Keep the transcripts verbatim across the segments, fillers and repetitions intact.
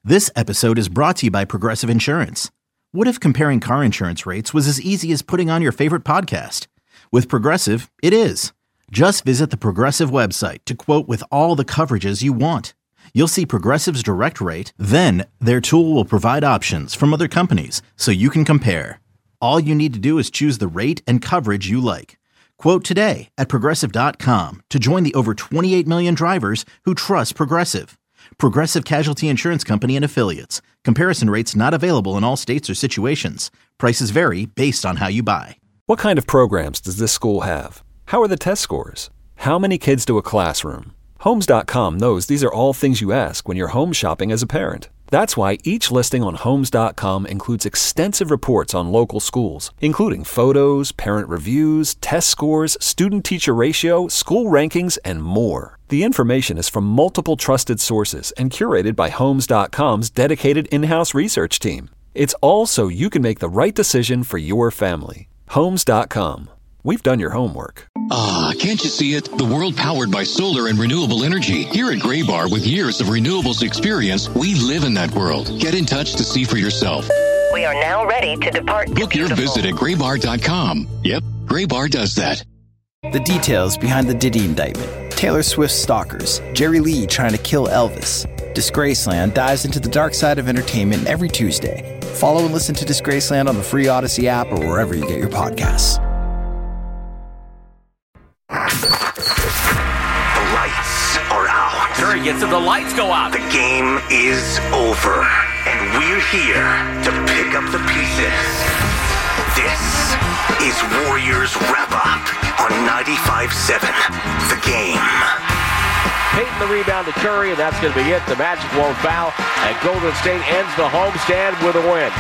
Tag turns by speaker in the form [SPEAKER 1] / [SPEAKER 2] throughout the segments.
[SPEAKER 1] This episode is brought to you by Progressive Insurance. What if comparing car insurance rates was as easy as putting on your favorite podcast? With Progressive, it is. Just visit the Progressive website to quote with all the coverages you want. You'll see Progressive's direct rate, then their tool will provide options from other companies so you can compare. All you need to do is choose the rate and coverage you like. Quote today at Progressive dot com to join the over twenty-eight million drivers who trust Progressive. Progressive Casualty Insurance Company and Affiliates. Comparison rates not available in all states or situations. Prices vary based on how you buy.
[SPEAKER 2] What kind of programs does this school have? How are the test scores? How many kids do a classroom? Homes dot com knows these are all things you ask when you're home shopping as a parent. That's why each listing on Homes dot com includes extensive reports on local schools, including photos, parent reviews, test scores, student-teacher ratio, school rankings, and more. The information is from multiple trusted sources and curated by Homes dot com's dedicated in-house research team. It's all so you can make the right decision for your family. Homes dot com. We've done your homework.
[SPEAKER 3] Ah, can't you see it? The world powered by solar and renewable energy. Here at Graybar, with years of renewables experience, we live in that world. Get in touch to see for yourself.
[SPEAKER 4] We are now ready to depart.
[SPEAKER 3] Book your visit at graybar dot com. Yep, Graybar does that.
[SPEAKER 5] The details behind the Diddy indictment. Taylor Swift's stalkers. Jerry Lee trying to kill Elvis. Disgraceland dives into the dark side of entertainment every Tuesday. Follow and listen to Disgraceland on the free Odyssey app or wherever you get your podcasts.
[SPEAKER 6] The lights are out.
[SPEAKER 7] Sure, he gets it. The lights go out.
[SPEAKER 6] The game is over. And we're here to pick up the pieces. This is Warriors Wrap-Up on ninety-five point seven The Game.
[SPEAKER 7] Payton the rebound to Curry, and that's going to be it. The Magic won't foul, and Golden State ends the homestand with a win.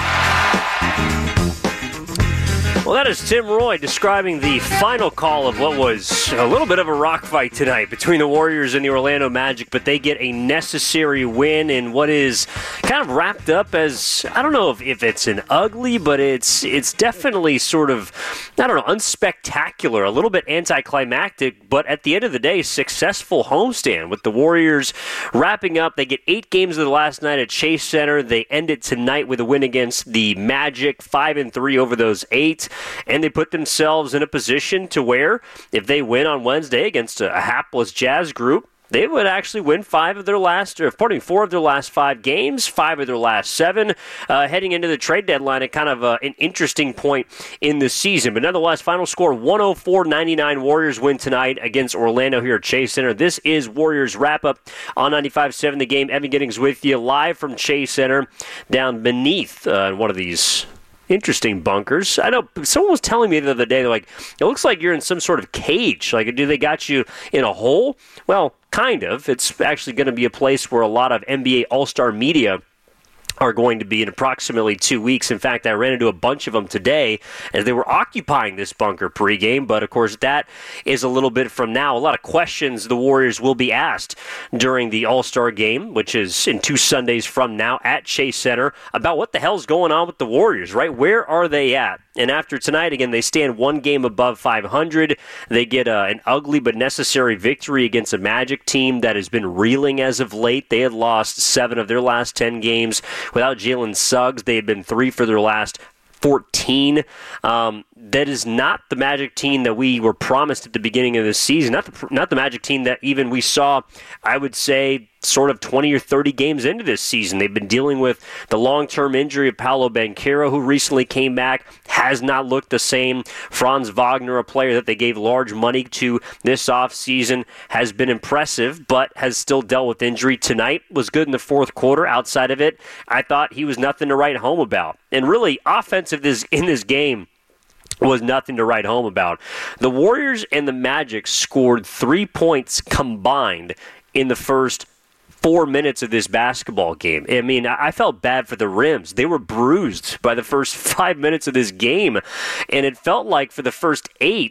[SPEAKER 8] Well, that is Tim Roye describing the final call of what was a little bit of a rock fight tonight between the Warriors and the Orlando Magic, but they get a necessary win in what is kind of wrapped up as, I don't know if, if it's an ugly, but it's it's definitely sort of, I don't know, unspectacular, a little bit anticlimactic, but at the end of the day, successful homestand with the Warriors wrapping up. They get eight games of the last night at Chase Center. They end it tonight with a win against the Magic, five and three over those eight. And they put themselves in a position to where, if they win on Wednesday against a, a hapless Jazz group, they would actually win five of their last, or pardon me, four of their last five games, five of their last seven, uh, heading into the trade deadline at kind of uh, an interesting point in the season. But nonetheless, final score one oh four ninety-nine. Warriors win tonight against Orlando here at Chase Center. This is Warriors Wrap-Up on ninety-five point seven The Game. Evan Giddings with you live from Chase Center down beneath uh, one of these interesting bunkers. I know someone was telling me the other day, they're like, it looks like you're in some sort of cage. Like, do they got you in a hole? Well, kind of. It's actually going to be a place where a lot of N B A All-Star media are going to be in approximately two weeks. In fact, I ran into a bunch of them today as they were occupying this bunker pregame, but of course that is a little bit from now. A lot of questions the Warriors will be asked during the All-Star game, which is in two Sundays from now at Chase Center, about what the hell's going on with the Warriors, right? Where are they at? And after tonight, again, they stand one game above five hundred. They get uh, an ugly but necessary victory against a Magic team that has been reeling as of late. They had lost seven of their last ten games. Without Jalen Suggs, they had been three for their last fourteen. Um, that is not the Magic team that we were promised at the beginning of the season. Not the, not the Magic team that even we saw, I would say, sort of twenty or thirty games into this season. They've been dealing with the long-term injury of Paolo Banchero, who recently came back, has not looked the same. Franz Wagner, a player that they gave large money to this offseason, has been impressive, but has still dealt with injury. Tonight was good in the fourth quarter. Outside of it, I thought he was nothing to write home about. And really, offensive this in this game was nothing to write home about. The Warriors and the Magic scored three points combined in the first four minutes of this basketball game. I mean, I felt bad for the Rims. They were bruised by the first five minutes of this game, and it felt like for the first eight,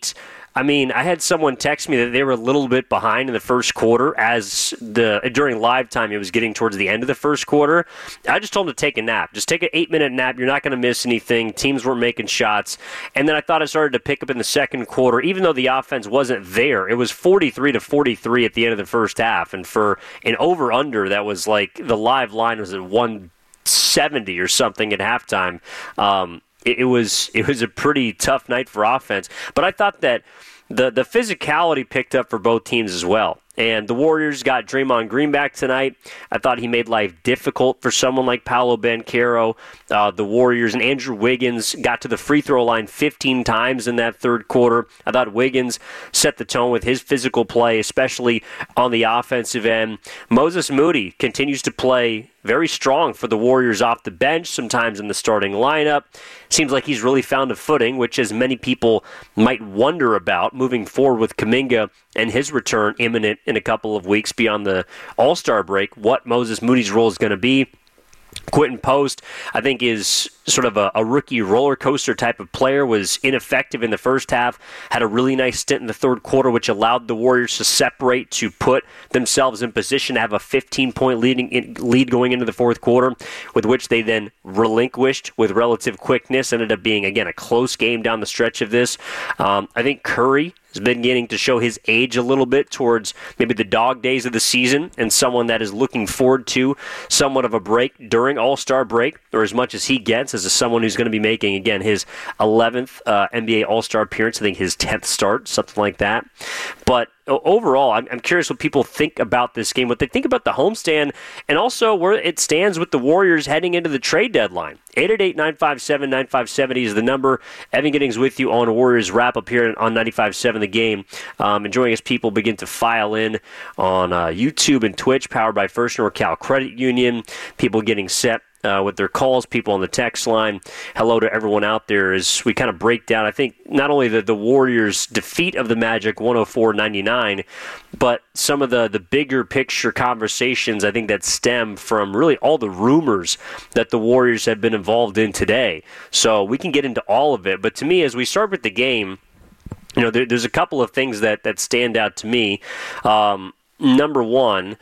[SPEAKER 8] I mean, I had someone text me that they were a little bit behind in the first quarter as the during live time it was getting towards the end of the first quarter. I just told them to take a nap. Just take an eight-minute nap. You're not going to miss anything. Teams weren't making shots. And then I thought it started to pick up in the second quarter. Even though the offense wasn't there, it was forty-three to forty-three at the end of the first half. And for an over-under, that was like the live line was at one seventy or something at halftime. Um It, it was it was a pretty tough night for offense, but I thought that the the physicality picked up for both teams as well. And the Warriors got Draymond Green back tonight. I thought he made life difficult for someone like Paolo Banchero. Uh, the Warriors and Andrew Wiggins got to the free throw line fifteen times in that third quarter. I thought Wiggins set the tone with his physical play, especially on the offensive end. Moses Moody continues to play very strong for the Warriors off the bench, sometimes in the starting lineup. Seems like he's really found a footing, which as many people might wonder about moving forward with Kuminga and his return imminent in a couple of weeks beyond the All-Star break, what Moses Moody's role is going to be. Quentin Post, I think, is sort of a, a rookie roller coaster type of player, was ineffective in the first half, had a really nice stint in the third quarter, which allowed the Warriors to separate, to put themselves in position to have a fifteen-point leading lead going into the fourth quarter, with which they then relinquished with relative quickness. Ended up being, again, a close game down the stretch of this. Um, I think Curry has been beginning to show his age a little bit towards maybe the dog days of the season, and someone that is looking forward to somewhat of a break during All-Star break, or as much as he gets as a, someone who's going to be making, again, his eleventh uh, N B A All-Star appearance, I think his tenth start, something like that. But overall, I'm, I'm curious what people think about this game, what they think about the homestand, and also where it stands with the Warriors heading into the trade deadline. eight eight eight, nine five seven, nine five seven zero is the number. Evan Giddings with you on Warriors Wrap-Up here on ninety-five point seven The Game. Um, enjoying as people begin to file in on uh, YouTube and Twitch, powered by First NorCal Credit Union. People getting set Uh, with their calls, people on the text line. Hello to everyone out there as we kind of break down, I think, not only the, the Warriors' defeat of the Magic one oh four ninety-nine, but some of the, the bigger picture conversations, I think, that stem from really all the rumors that the Warriors have been involved in today. So we can get into all of it. But to me, as we start with the game, you know, there, there's a couple of things that, that stand out to me. Um, number one,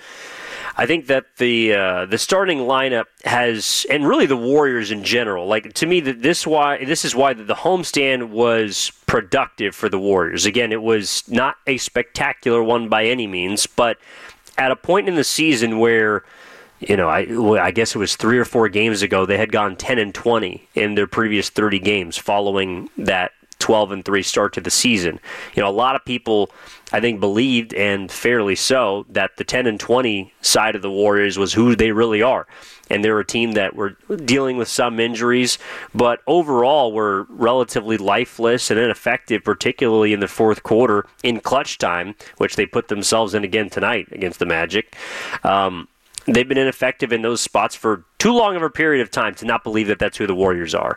[SPEAKER 8] I think that the uh, the starting lineup has, and really the Warriors in general, like to me, that this why this is why the homestand was productive for the Warriors. Again, it was not a spectacular one by any means, but at a point in the season where, you know, I I guess it was three or four games ago, they had gone ten and twenty in their previous thirty games following that twelve and three start to the season. You know, a lot of people, I think, believed, and fairly so, that the ten and twenty side of the Warriors was who they really are. And they're a team that were dealing with some injuries, but overall were relatively lifeless and ineffective, particularly in the fourth quarter in clutch time, which they put themselves in again tonight against the Magic. Um, they've been ineffective in those spots for too long of a period of time to not believe that that's who the Warriors are.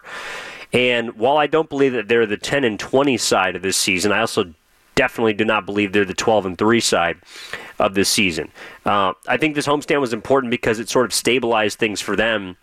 [SPEAKER 8] And while I don't believe that they're the ten and twenty side of this season, I also definitely do not believe they're the twelve and three side of this season. Uh, I think this homestand was important because it sort of stabilized things for them,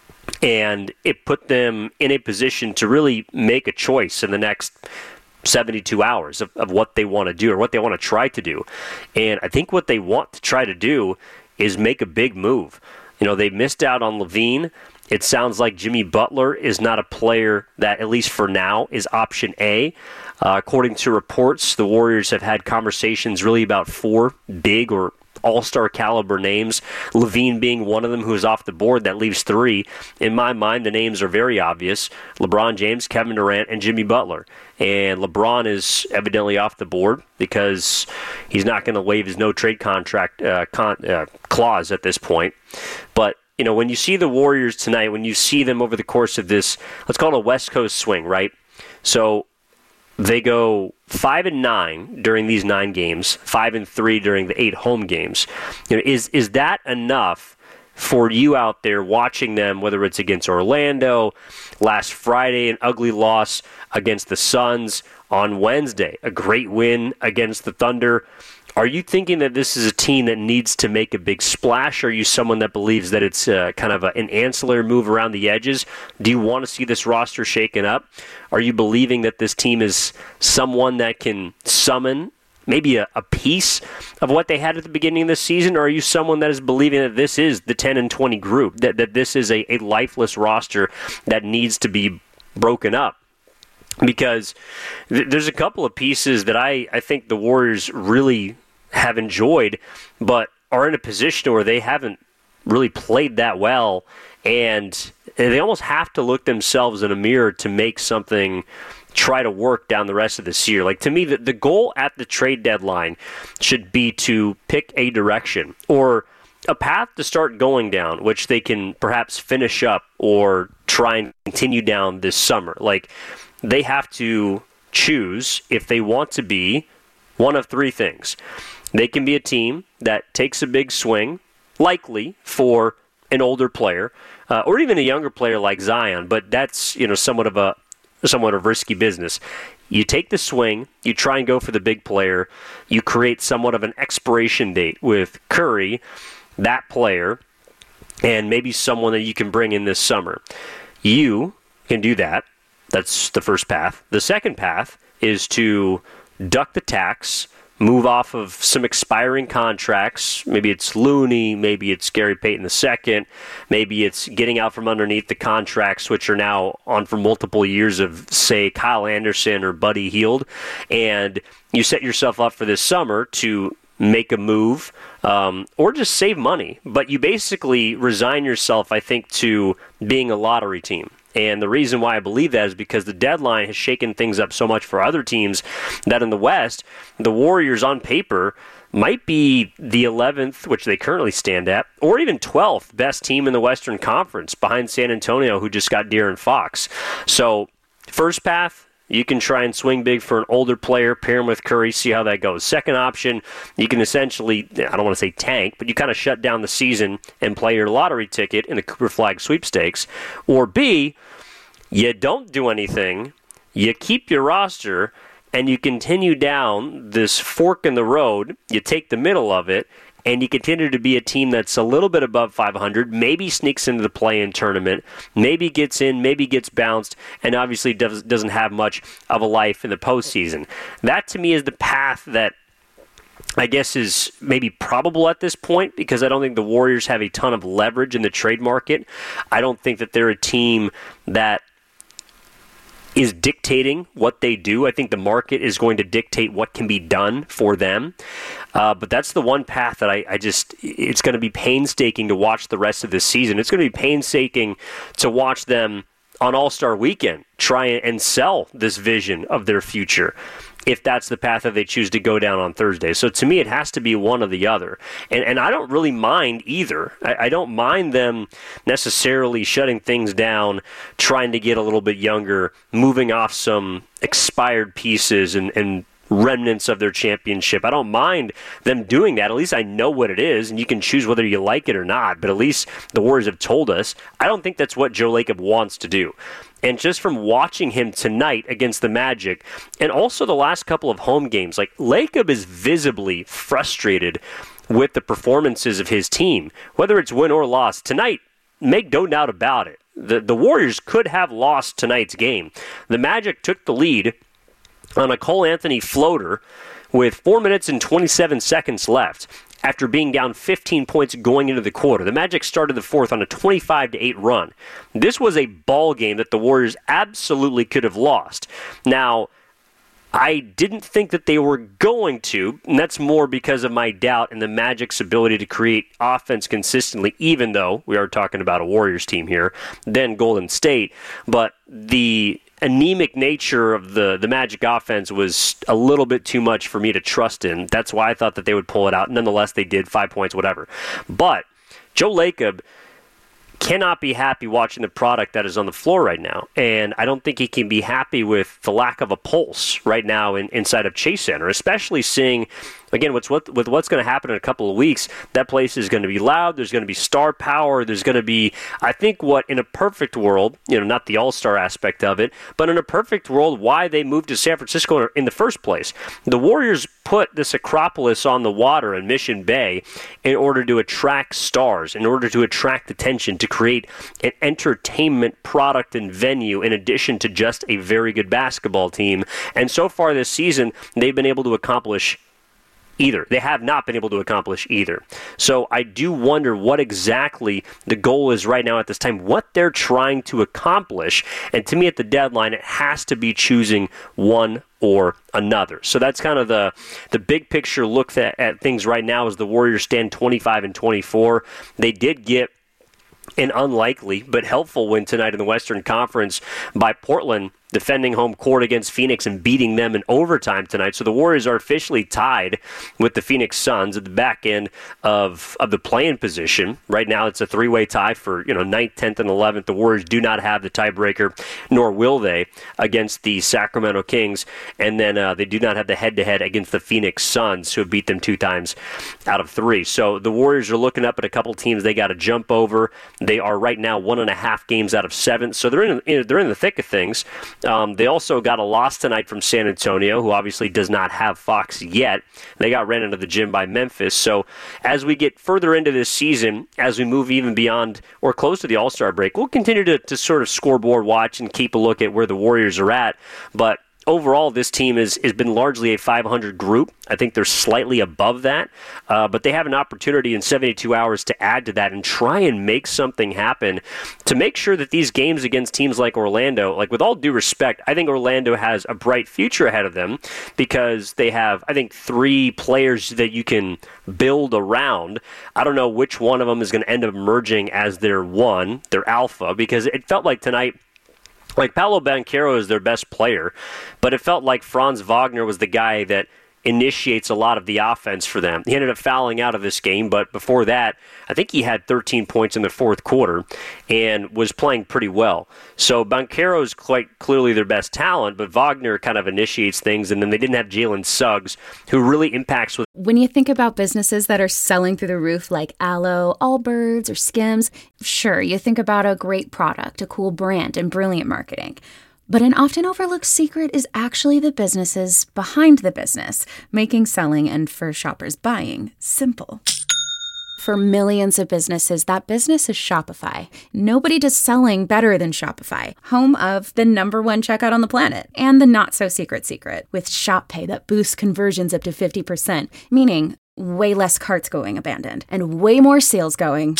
[SPEAKER 8] and it put them in a position to really make a choice in the next seventy-two hours of, of what they want to do or what they want to try to do. And I think what they want to try to do is make a big move. You know, they missed out on LaVine. It sounds like Jimmy Butler is not a player that, at least for now, is option A. Uh, according to reports, the Warriors have had conversations really about four big or all-star caliber names, LaVine being one of them who is off the board. That leaves three. In my mind, the names are very obvious: LeBron James, Kevin Durant, and Jimmy Butler. And LeBron is evidently off the board because he's not going to waive his no-trade contract uh, con- uh, clause at this point. But you know, when you see the Warriors tonight, when you see them over the course of this, let's call it a West Coast swing, right? So they go five and nine during these nine games, five and three during the eight home games. You know, is is that enough for you out there watching them, whether it's against Orlando, last Friday, an ugly loss against the Suns, on Wednesday, a great win against the Thunder? Are you thinking that this is a team that needs to make a big splash? Or are you someone that believes that it's uh, kind of a, an ancillary move around the edges? Do you want to see this roster shaken up? Are you believing that this team is someone that can summon maybe a, a piece of what they had at the beginning of the season? Or are you someone that is believing that this is the ten and twenty group, that, that this is a, a lifeless roster that needs to be broken up? Because th- there's a couple of pieces that I, I think the Warriors really have enjoyed, but are in a position where they haven't really played that well, and they almost have to look themselves in a mirror to make something try to work down the rest of this year. Like, to me, the, the goal at the trade deadline should be to pick a direction or a path to start going down, which they can perhaps finish up or try and continue down this summer. Like, they have to choose if they want to be one of three things. They can be a team that takes a big swing, likely for an older player, uh, or even a younger player like Zion, but that's, you know, somewhat of a somewhat of risky business. You take the swing, you try and go for the big player, you create somewhat of an expiration date with Curry, that player, and maybe someone that you can bring in this summer. You can do that. That's the first path. The second path is to duck the tax, move off of some expiring contracts. Maybe it's Looney, maybe it's Gary Payton the second, maybe it's getting out from underneath the contracts, which are now on for multiple years of, say, Kyle Anderson or Buddy Hield, and you set yourself up for this summer to make a move um, or just save money. But you basically resign yourself, I think, to being a lottery team. And the reason why I believe that is because the deadline has shaken things up so much for other teams that in the West, the Warriors on paper might be the eleventh, which they currently stand at, or even twelfth best team in the Western Conference behind San Antonio, who just got De'Aaron Fox. So first path, you can try and swing big for an older player, pair him with Curry, see how that goes. Second option, you can essentially, I don't want to say tank, but you kind of shut down the season and play your lottery ticket in the Cooper Flag sweepstakes. Or B, you don't do anything, you keep your roster, and you continue down this fork in the road, you take the middle of it, and you continue to be a team that's a little bit above five hundred, maybe sneaks into the play-in tournament, maybe gets in, maybe gets bounced, and obviously does, doesn't have much of a life in the postseason. That, to me, is the path that I guess is maybe probable at this point, because I don't think the Warriors have a ton of leverage in the trade market. I don't think that they're a team that is dictating what they do. I think the market is going to dictate what can be done for them. Uh, but that's the one path that I, I just, it's going to be painstaking to watch the rest of this season. It's going to be painstaking to watch them on All-Star Weekend try and sell this vision of their future, if that's the path that they choose to go down on Thursday. So to me, it has to be one or the other. And and I don't really mind either. I, I don't mind them necessarily shutting things down, trying to get a little bit younger, moving off some expired pieces and, and remnants of their championship. I don't mind them doing that. At least I know what it is, and you can choose whether you like it or not. But at least the Warriors have told us. I don't think that's what Joe Lacob wants to do. And just from watching him tonight against the Magic, and also the last couple of home games, like, Lacob is visibly frustrated with the performances of his team, whether it's win or loss. Tonight, make no doubt about it, the, the Warriors could have lost tonight's game. The Magic took the lead on a Cole Anthony floater with four minutes and twenty-seven seconds left after being down fifteen points going into the quarter. The Magic started the fourth on a twenty-five to eight run. This was a ball game that the Warriors absolutely could have lost. Now, I didn't think that they were going to, and that's more because of my doubt in the Magic's ability to create offense consistently, even though we are talking about a Warriors team here, than Golden State. But the anemic nature of the, the Magic offense was a little bit too much for me to trust in. That's why I thought that they would pull it out. Nonetheless, they did, five points, whatever. But Joe Lacob cannot be happy watching the product that is on the floor right now. And I don't think he can be happy with the lack of a pulse right now in, inside of Chase Center, especially seeing again, what's what, with what's going to happen in a couple of weeks, that place is going to be loud. There's going to be star power. There's going to be, I think, what in a perfect world, you know, not the all-star aspect of it, but in a perfect world, why they moved to San Francisco in the first place. The Warriors put this Acropolis on the water in Mission Bay in order to attract stars, in order to attract attention, to create an entertainment product and venue in addition to just a very good basketball team. And so far this season, they've been able to accomplish either. They have not been able to accomplish either. So I do wonder what exactly the goal is right now at this time, what they're trying to accomplish. And to me at the deadline, it has to be choosing one or another. So that's kind of the the big picture look at, at things right now as the Warriors stand twenty-five and twenty-four. They did get an unlikely but helpful win tonight in the Western Conference by Portland, defending home court against Phoenix and beating them in overtime tonight. So the Warriors are officially tied with the Phoenix Suns at the back end of, of the play-in position. Right now it's a three-way tie for, you know, ninth, tenth, and eleventh. The Warriors do not have the tiebreaker, nor will they, against the Sacramento Kings. And then uh, they do not have the head-to-head against the Phoenix Suns, who have beat them two times out of three. So the Warriors are looking up at a couple teams they got to jump over. They are right now one and a half games out of seven. So they're in, they're in the thick of things. Um, they also got a loss tonight from San Antonio, who obviously does not have Fox yet. They got ran into the gym by Memphis. So as we get further into this season, as we move even beyond or close to the All-Star break, we'll continue to, to sort of scoreboard watch and keep a look at where the Warriors are at. But overall, this team has, has been largely a five hundred group. I think they're slightly above that, uh, but they have an opportunity in seventy-two hours to add to that and try and make something happen to make sure that these games against teams like Orlando, like with all due respect, I think Orlando has a bright future ahead of them because they have, I think, three players that you can build around. I don't know which one of them is going to end up emerging as their one, their alpha, because it felt like tonight, like, Paolo Banchero is their best player, but it felt like Franz Wagner was the guy that initiates a lot of the offense for them. He ended up fouling out of this game, but before that, I think he had thirteen points in the fourth quarter and was playing pretty well. So Banchero is quite clearly their best talent, but Wagner kind of initiates things, and then they didn't have Jalen Suggs, who really impacts with.
[SPEAKER 9] When you think about businesses that are selling through the roof like Aloe, Allbirds, or Skims, sure, you think about a great product, a cool brand, and brilliant marketing. But an often overlooked secret is actually the businesses behind the business, making selling and for shoppers buying simple. For millions of businesses, that business is Shopify. Nobody does selling better than Shopify, home of the number one checkout on the planet and the not-so-secret secret with Shop Pay that boosts conversions up to fifty percent, meaning way less carts going abandoned and way more sales going.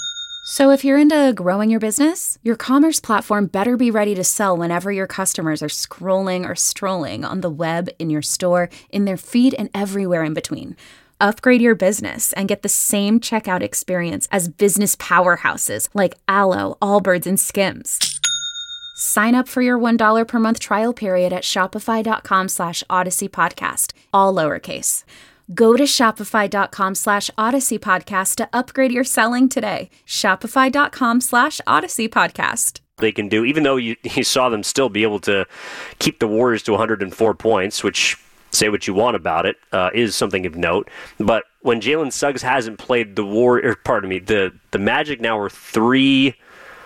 [SPEAKER 9] So if you're into growing your business, your commerce platform better be ready to sell whenever your customers are scrolling or strolling on the web, in your store, in their feed, and everywhere in between. Upgrade your business and get the same checkout experience as business powerhouses like Aloe, Allbirds, and Skims. Sign up for your one dollar per month trial period at shopify.com slash Odyssey Podcast, all lowercase. Go to shopify.com slash Odyssey Podcast to upgrade your selling today. Shopify.com slash Odyssey Podcast.
[SPEAKER 8] They can do, even though you, you saw them still be able to keep the Warriors to one hundred four points, which, say what you want about it, uh, is something of note. But when Jalen Suggs hasn't played the Warriors, pardon me, the, the Magic now are three,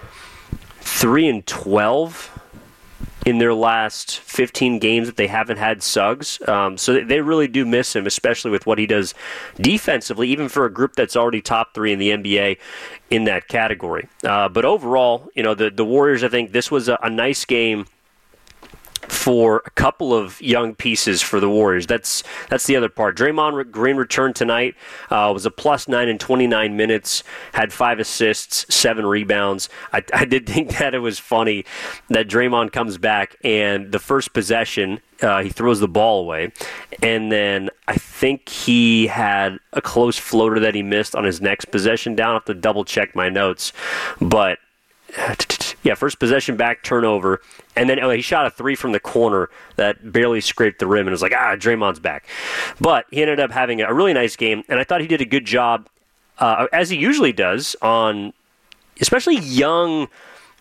[SPEAKER 8] three and twelve in their last fifteen games that they haven't had Suggs. Um, so they really do miss him, especially with what he does defensively, even for a group that's already top three in the N B A in that category. Uh, but overall, you know, the, the Warriors, I think this was a, a nice game for a couple of young pieces for the Warriors. That's that's the other part. Draymond Green returned tonight, uh, was a plus nine in twenty-nine minutes, had five assists, seven rebounds. I, I did think that it was funny that Draymond comes back and the first possession, uh, he throws the ball away, and then I think he had a close floater that he missed on his next possession down. I have to double check my notes, but yeah, first possession back, turnover, and then oh, he shot a three from the corner that barely scraped the rim, and it was like, ah, Draymond's back. But he ended up having a really nice game, and I thought he did a good job, uh, as he usually does, on especially young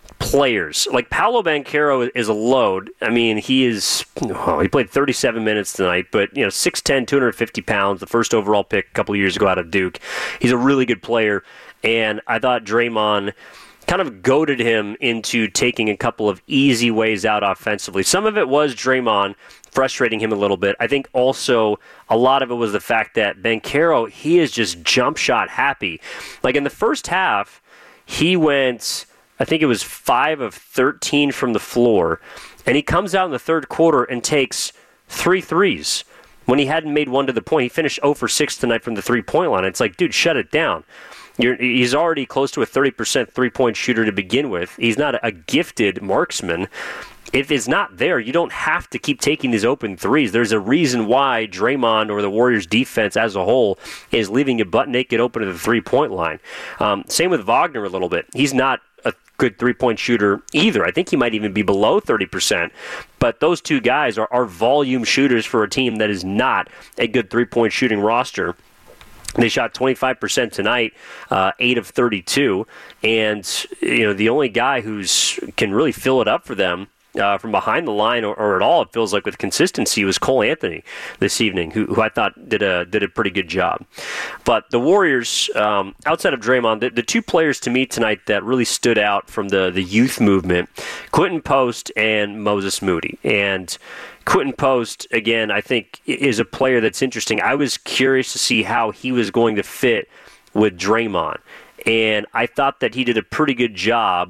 [SPEAKER 8] players. Like Paolo Banchero is a load. I mean, he is, well, he played thirty-seven minutes tonight, but, you know, six ten, two hundred fifty pounds, the first overall pick a couple of years ago out of Duke. He's a really good player, and I thought Draymond kind of goaded him into taking a couple of easy ways out offensively. Some of it was Draymond frustrating him a little bit. I think also a lot of it was the fact that Banchero, he is just jump shot happy. Like in the first half, he went, I think it was five of thirteen from the floor, and he comes out in the third quarter and takes three threes when he hadn't made one to the point. He finished zero for six tonight from the three-point line. It's like, dude, shut it down. You're, he's already close to a thirty percent three-point shooter to begin with. He's not a gifted marksman. If it's not there, you don't have to keep taking these open threes. There's a reason why Draymond or the Warriors defense as a whole is leaving you butt naked open to the three-point line. Um, same with Wagner a little bit. He's not a good three-point shooter either. I think he might even be below thirty percent. But those two guys are, are volume shooters for a team that is not a good three-point shooting roster. They shot twenty-five percent tonight, uh, eight of thirty-two, and you know the only guy who's can really fill it up for them uh, from behind the line or, or at all, it feels like with consistency, was Cole Anthony this evening, who, who I thought did a did a pretty good job. But the Warriors, um, outside of Draymond, the, the two players to me tonight that really stood out from the the youth movement, Quentin Post and Moses Moody, and Quentin Post, again, I think is a player that's interesting. I was curious to see how he was going to fit with Draymond, and I thought that he did a pretty good job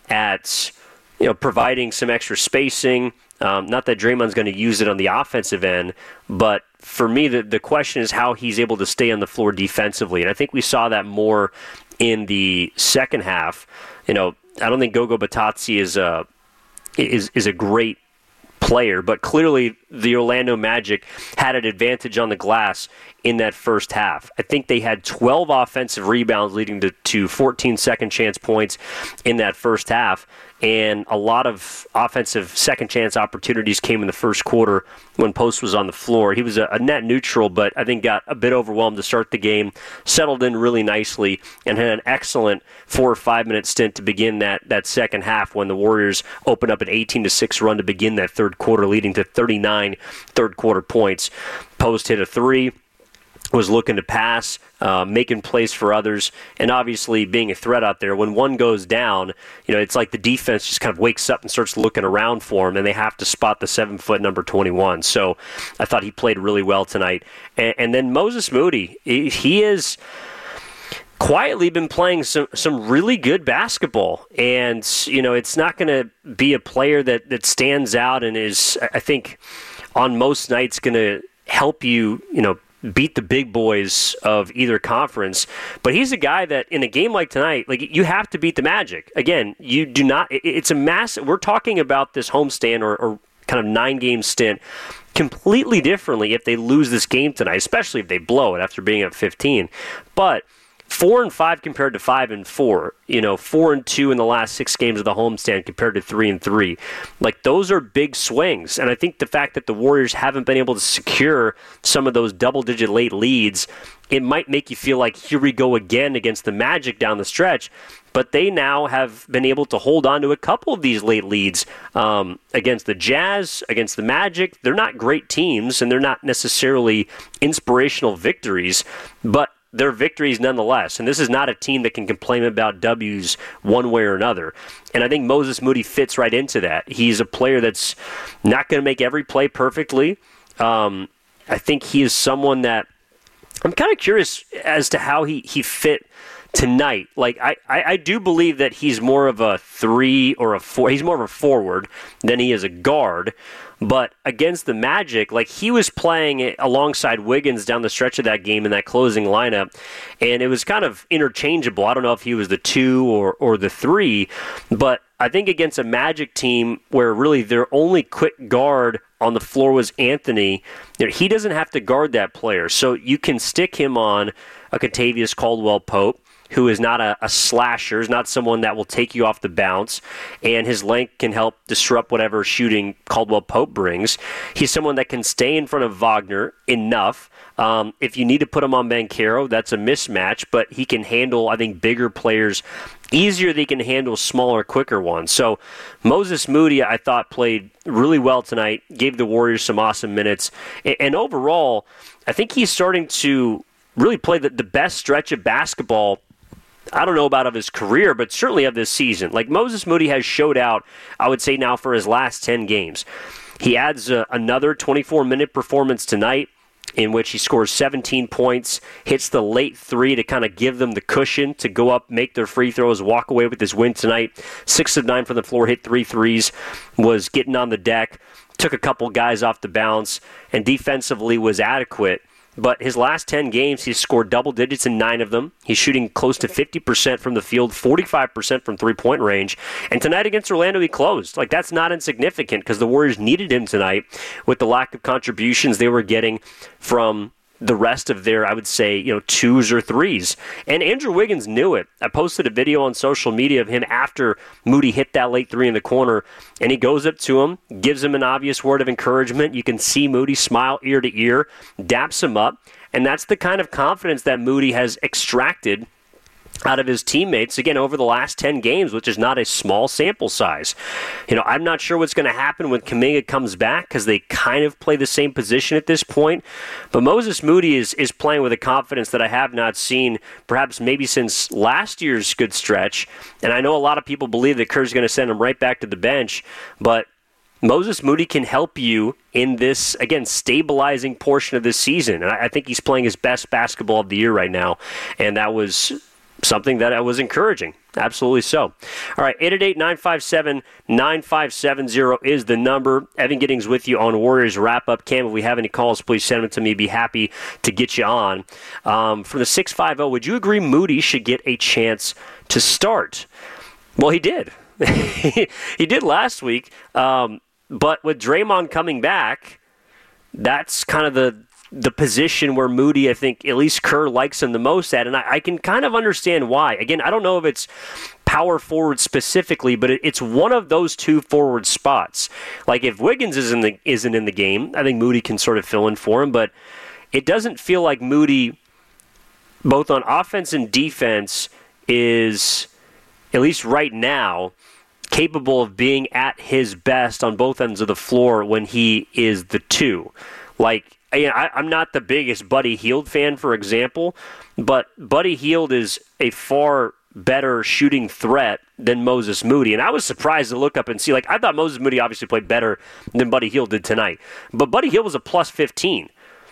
[SPEAKER 8] at, you know, providing some extra spacing. Um, not that Draymond's going to use it on the offensive end, but for me, the, the question is how he's able to stay on the floor defensively, and I think we saw that more in the second half. You know, I don't think Gogo Batazzi is a is is a great player, but clearly the Orlando Magic had an advantage on the glass in that first half. I think they had twelve offensive rebounds leading to, to fourteen second chance points in that first half, and a lot of offensive second chance opportunities came in the first quarter when Post was on the floor. He was a, a net neutral, but I think got a bit overwhelmed to start the game, settled in really nicely, and had an excellent four or five minute stint to begin that, that second half when the Warriors opened up an eighteen to six run to begin that third quarter, leading to thirty-nine third quarter points. Post hit a three, was looking to pass, uh, making plays for others, and obviously being a threat out there. When one goes down, you know, it's like the defense just kind of wakes up and starts looking around for him, and they have to spot the seven-foot number twenty-one. So I thought he played really well tonight. And, and then Moses Moody, he is quietly been playing some, some really good basketball. And, you know, it's not going to be a player that, that stands out and is, I think, on most nights going to help you, you know, beat the big boys of either conference. But he's a guy that in a game like tonight, like, you have to beat the Magic. Again, you do not, it's a massive, we're talking about this homestand or, or kind of nine-game stint completely differently if they lose this game tonight, especially if they blow it after being up fifteen. But Four and five compared to five and four. You know, four and two in the last six games of the homestand compared to three and three. Like, those are big swings. And I think the fact that the Warriors haven't been able to secure some of those double-digit late leads, it might make you feel like here we go again against the Magic down the stretch. But they now have been able to hold on to a couple of these late leads um, against the Jazz, against the Magic. They're not great teams, and they're not necessarily inspirational victories, but they're victories nonetheless. And this is not a team that can complain about W's one way or another. And I think Moses Moody fits right into that. He's a player that's not going to make every play perfectly. Um, I think he is someone that I'm kind of curious as to how he, he fit tonight. Like, I, I, I do believe that he's more of a three or a four. He's more of a forward than he is a guard. But against the Magic, like, he was playing alongside Wiggins down the stretch of that game in that closing lineup, and it was kind of interchangeable. I don't know if he was the two or, or the three, but I think against a Magic team where really their only quick guard on the floor was Anthony, you know, he doesn't have to guard that player. So you can stick him on a Kentavious Caldwell-Pope, who is not a, a slasher, is not someone that will take you off the bounce, and his length can help disrupt whatever shooting Caldwell Pope brings. He's someone that can stay in front of Wagner enough. Um, if you need to put him on Banchero, that's a mismatch, but he can handle, I think, bigger players easier than he can handle smaller, quicker ones. So Moses Moody, I thought, played really well tonight, gave the Warriors some awesome minutes, and, and overall, I think he's starting to really play the, the best stretch of basketball, I don't know about of his career, but certainly of this season. Like, Moses Moody has showed out, I would say now, for his last ten games. He adds uh, another twenty-four minute performance tonight, in which he scores seventeen points, hits the late three to kind of give them the cushion to go up, make their free throws, walk away with this win tonight. Six of nine from the floor, hit three threes, was getting on the deck, took a couple guys off the bounce, and defensively was adequate. But his last ten games, he's scored double digits in nine of them. He's shooting close to fifty percent from the field, forty-five percent from three-point range. And tonight against Orlando, he closed. Like, that's not insignificant because the Warriors needed him tonight with the lack of contributions they were getting from the rest of their, I would say, you know, twos or threes. And Andrew Wiggins knew it. I posted a video on social media of him after Moody hit that late three in the corner, and he goes up to him, gives him an obvious word of encouragement. You can see Moody smile ear to ear, daps him up, and that's the kind of confidence that Moody has extracted out of his teammates, again, over the last ten games, which is not a small sample size. You know, I'm not sure what's going to happen when Kuminga comes back because they kind of play the same position at this point. But Moses Moody is, is playing with a confidence that I have not seen perhaps maybe since last year's good stretch. And I know a lot of people believe that Kerr's going to send him right back to the bench, but Moses Moody can help you in this, again, stabilizing portion of this season. And I, I think he's playing his best basketball of the year right now. And that was something that was encouraging. Absolutely so. All right, eight eight eight, nine five seven, nine five seven zero is the number. Evan Giddings with you on Warriors Wrap-Up. Cam, if we have any calls, please send them to me. Be happy to get you on. Um, from the six five zero, would you agree Moody should get a chance to start? Well, he did. He did last week. Um, but with Draymond coming back, that's kind of the the position where Moody, I think, at least Kerr likes him the most at, and I, I can kind of understand why. Again, I don't know if it's power forward specifically, but it, it's one of those two forward spots. Like, if Wiggins isn't, the, isn't in the game, I think Moody can sort of fill in for him, but it doesn't feel like Moody, both on offense and defense, is, at least right now, capable of being at his best on both ends of the floor when he is the two. Like, I, I'm not the biggest Buddy Hield fan, for example, but Buddy Hield is a far better shooting threat than Moses Moody. And I was surprised to look up and see, like, I thought Moses Moody obviously played better than Buddy Hield did tonight. But Buddy Hield was a plus fifteen.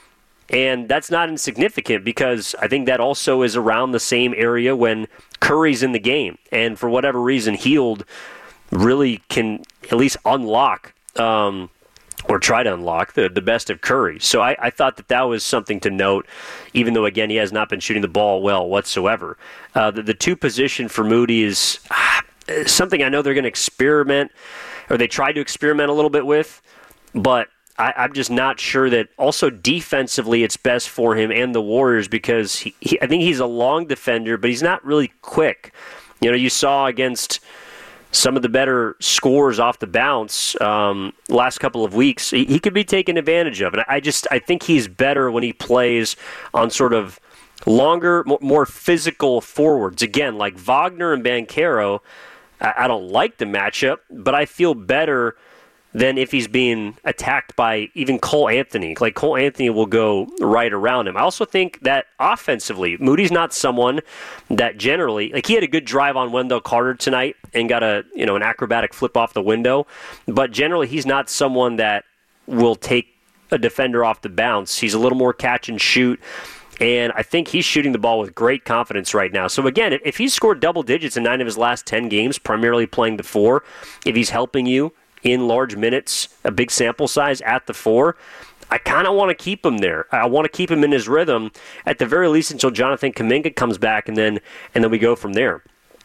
[SPEAKER 8] And that's not insignificant because I think that also is around the same area when Curry's in the game. And for whatever reason, Hield really can at least unlock um or try to unlock the, the best of Curry. So I, I thought that that was something to note, even though, again, he has not been shooting the ball well whatsoever. Uh, the, the two position for Moody is ah, something I know they're going to experiment, or they tried to experiment a little bit with, but I, I'm just not sure that also defensively it's best for him and the Warriors because he, he, I think he's a long defender, but he's not really quick. You know, you saw against some of the better scores off the bounce um, last couple of weeks, he, he could be taken advantage of. And I just I think he's better when he plays on sort of longer, more, more physical forwards. Again, like Wagner and Banchero, I, I don't like the matchup, but I feel better than if he's being attacked by even Cole Anthony. Like, Cole Anthony will go right around him. I also think that offensively, Moody's not someone that generally, like, he had a good drive on Wendell Carter tonight and got a, you know, an acrobatic flip off the window, but generally he's not someone that will take a defender off the bounce. He's a little more catch and shoot, and I think he's shooting the ball with great confidence right now. So again, if he's scored double digits in nine of his last ten games, primarily playing the four, if he's helping you in large minutes, a big sample size at the four, I kind of want to keep him there. I want to keep him in his rhythm, at the very least until Jonathan Kuminga comes back, and then and then we go from there.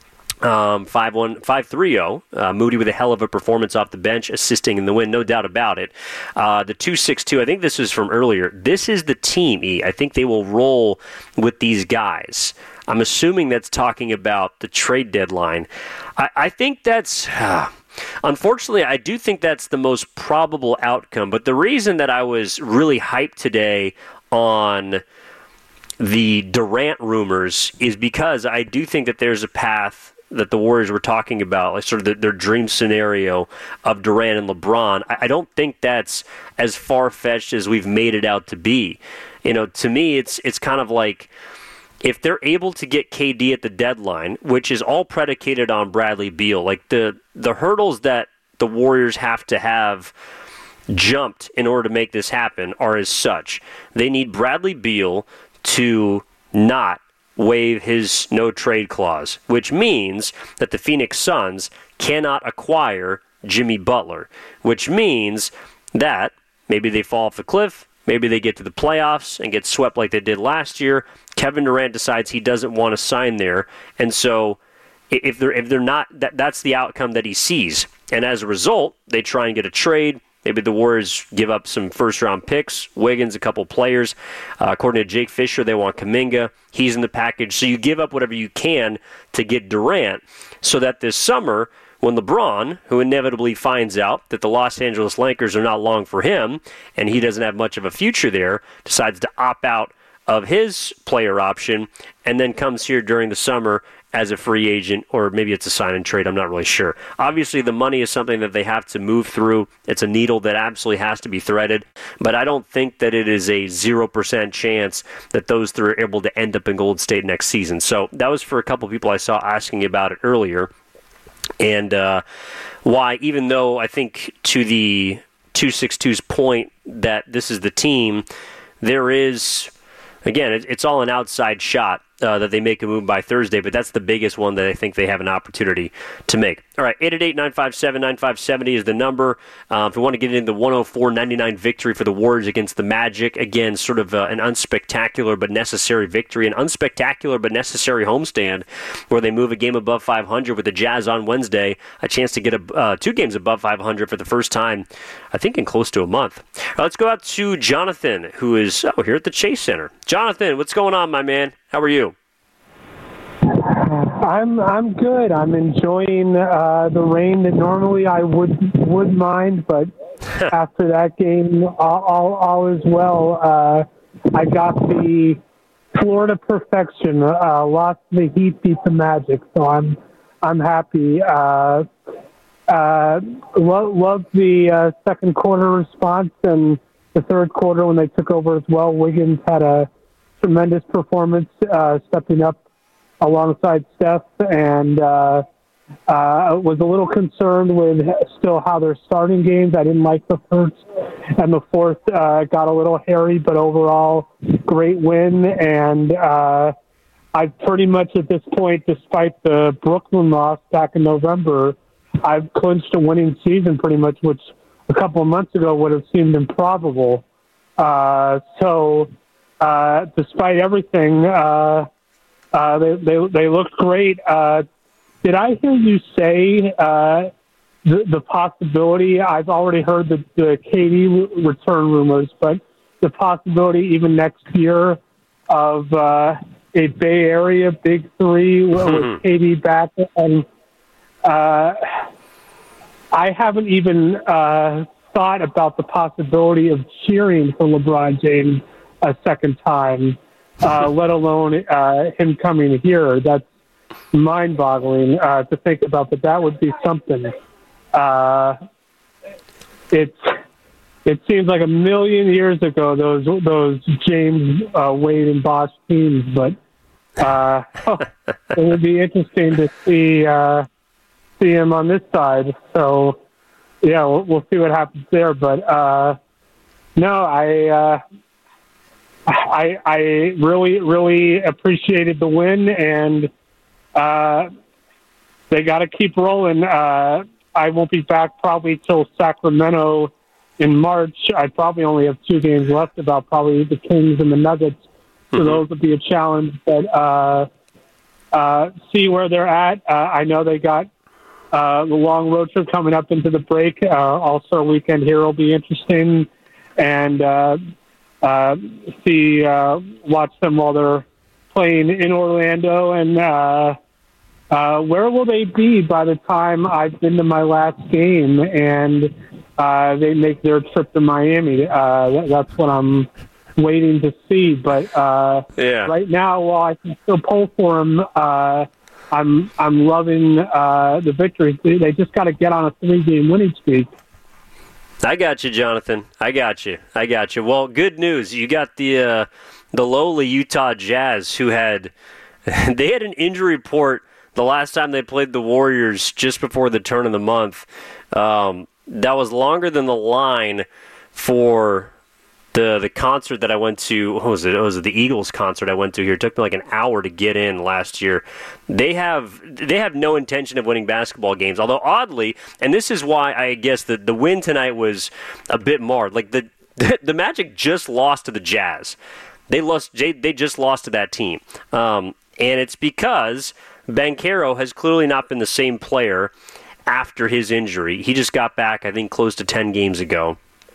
[SPEAKER 8] Um, five one five three zero. Uh, Moody with a hell of a performance off the bench, assisting in the win, no doubt about it. Uh, the two six two, I think this is from earlier. This is the team, E. I think they will roll with these guys. I'm assuming that's talking about the trade deadline. I, I think that's... Uh, unfortunately, I do think that's the most probable outcome. But the reason that I was really hyped today on the Durant rumors is because I do think that there's a path that the Warriors were talking about, like sort of the, their dream scenario of Durant and LeBron. I, I don't think that's as far-fetched as we've made it out to be. You know, to me, it's it's kind of like if they're able to get K D at the deadline, which is all predicated on Bradley Beal, like the the hurdles that the Warriors have to have jumped in order to make this happen are as such. They need Bradley Beal to not waive his no-trade clause, which means that the Phoenix Suns cannot acquire Jimmy Butler, which means that maybe they fall off the cliff, maybe they get to the playoffs and get swept like they did last year. Kevin Durant decides he doesn't want to sign there, and so if they're if they're not, that that's the outcome that he sees, and as a result, they try and get a trade. Maybe the Warriors give up some first-round picks, Wiggins, a couple players. Uh, according to Jake Fisher, they want Kuminga. He's in the package. So you give up whatever you can to get Durant so that this summer, when LeBron, who inevitably finds out that the Los Angeles Lakers are not long for him and he doesn't have much of a future there, decides to opt out of his player option and then comes here during the summer as a free agent, or maybe it's a sign and trade, I'm not really sure. Obviously, the money is something that they have to move through. It's a needle that absolutely has to be threaded, but I don't think that it is a zero percent chance that those three are able to end up in Golden State next season. So that was for a couple of people I saw asking about it earlier, and uh, why, even though I think to the two sixty-two's point that this is the team, there is, again, it's all an outside shot. Uh, that they make a move by Thursday, but that's the biggest one that I think they have an opportunity to make. All right, eight eight eight, nine five seven, nine five seven zero is the number. Uh, if you want to get into the one oh four ninety-nine victory for the Warriors against the Magic, again, sort of uh, an unspectacular but necessary victory, an unspectacular but necessary homestand where they move a game above five hundred with the Jazz on Wednesday, a chance to get a, uh, two games above five hundred for the first time, I think, in close to a month. All right, let's go out to Jonathan, who is oh, here at the Chase Center. Jonathan, what's going on, my man? How are you?
[SPEAKER 10] I'm I'm good. I'm enjoying uh, the rain that normally I would would mind, but after that game, all all, all is well. Uh, I got the Florida perfection. Uh, lost the Heat, beat the Magic, so I'm I'm happy. Uh, uh, lo- love the uh, second quarter response and the third quarter when they took over as well. Wiggins had a tremendous performance, uh, stepping up alongside Steph, and uh, uh, was a little concerned with still how they're starting games. I didn't like the first and the fourth. Uh, got a little hairy, but overall, great win. And uh, I've pretty much at this point, despite the Brooklyn loss back in November, I've clinched a winning season pretty much, which a couple of months ago would have seemed improbable. Uh, so uh, despite everything, uh, Uh, they, they they looked great. Uh, did I hear you say uh, the, the possibility? I've already heard the, the K D return rumors, but the possibility even next year of uh, a Bay Area Big Three with K D back. And uh, I haven't even uh, thought about the possibility of cheering for LeBron James a second time. Uh, let alone uh, him coming here. That's mind-boggling uh, to think about, but that would be something. Uh, it's it seems like a million years ago, those those James uh, Wade and Bosh teams, but uh, oh, it would be interesting to see uh, see him on this side. So, yeah, we'll, we'll see what happens there. But uh, no, I. Uh, I, I really, really appreciated the win, and uh, they got to keep rolling. Uh, I won't be back probably till Sacramento in March. I probably only have two games left, about probably the Kings and the Nuggets, so mm-hmm. those will be a challenge. But uh, uh, see where they're at. Uh, I know they got uh, the long road trip coming up into the break. Uh, All-Star weekend here will be interesting, and uh, Uh, see, uh, watch them while they're playing in Orlando, and uh, uh, where will they be by the time I've been to my last game and uh, they make their trip to Miami? Uh, that, that's what I'm waiting to see. But uh,
[SPEAKER 8] yeah.
[SPEAKER 10] right now, while I can still pull for them, uh, I'm I'm loving uh, the victory. They just got to get on a three-game winning streak.
[SPEAKER 8] I got you, Jonathan. I got you. I got you. Well, good news. You got the uh, the lowly Utah Jazz, who had they had an injury report the last time they played the Warriors just before the turn of the month. Um, that was longer than the line for the the concert that I went to. What was it? It was the Eagles concert I went to here. It took me like an hour to get in last year. They have they have no intention of winning basketball games. Although oddly, and this is why I guess the the win tonight was a bit marred. Like the the Magic just lost to the Jazz. They lost. They, they just lost to that team, um, and it's because Banchero has clearly not been the same player after his injury. He just got back, I think, close to ten games ago.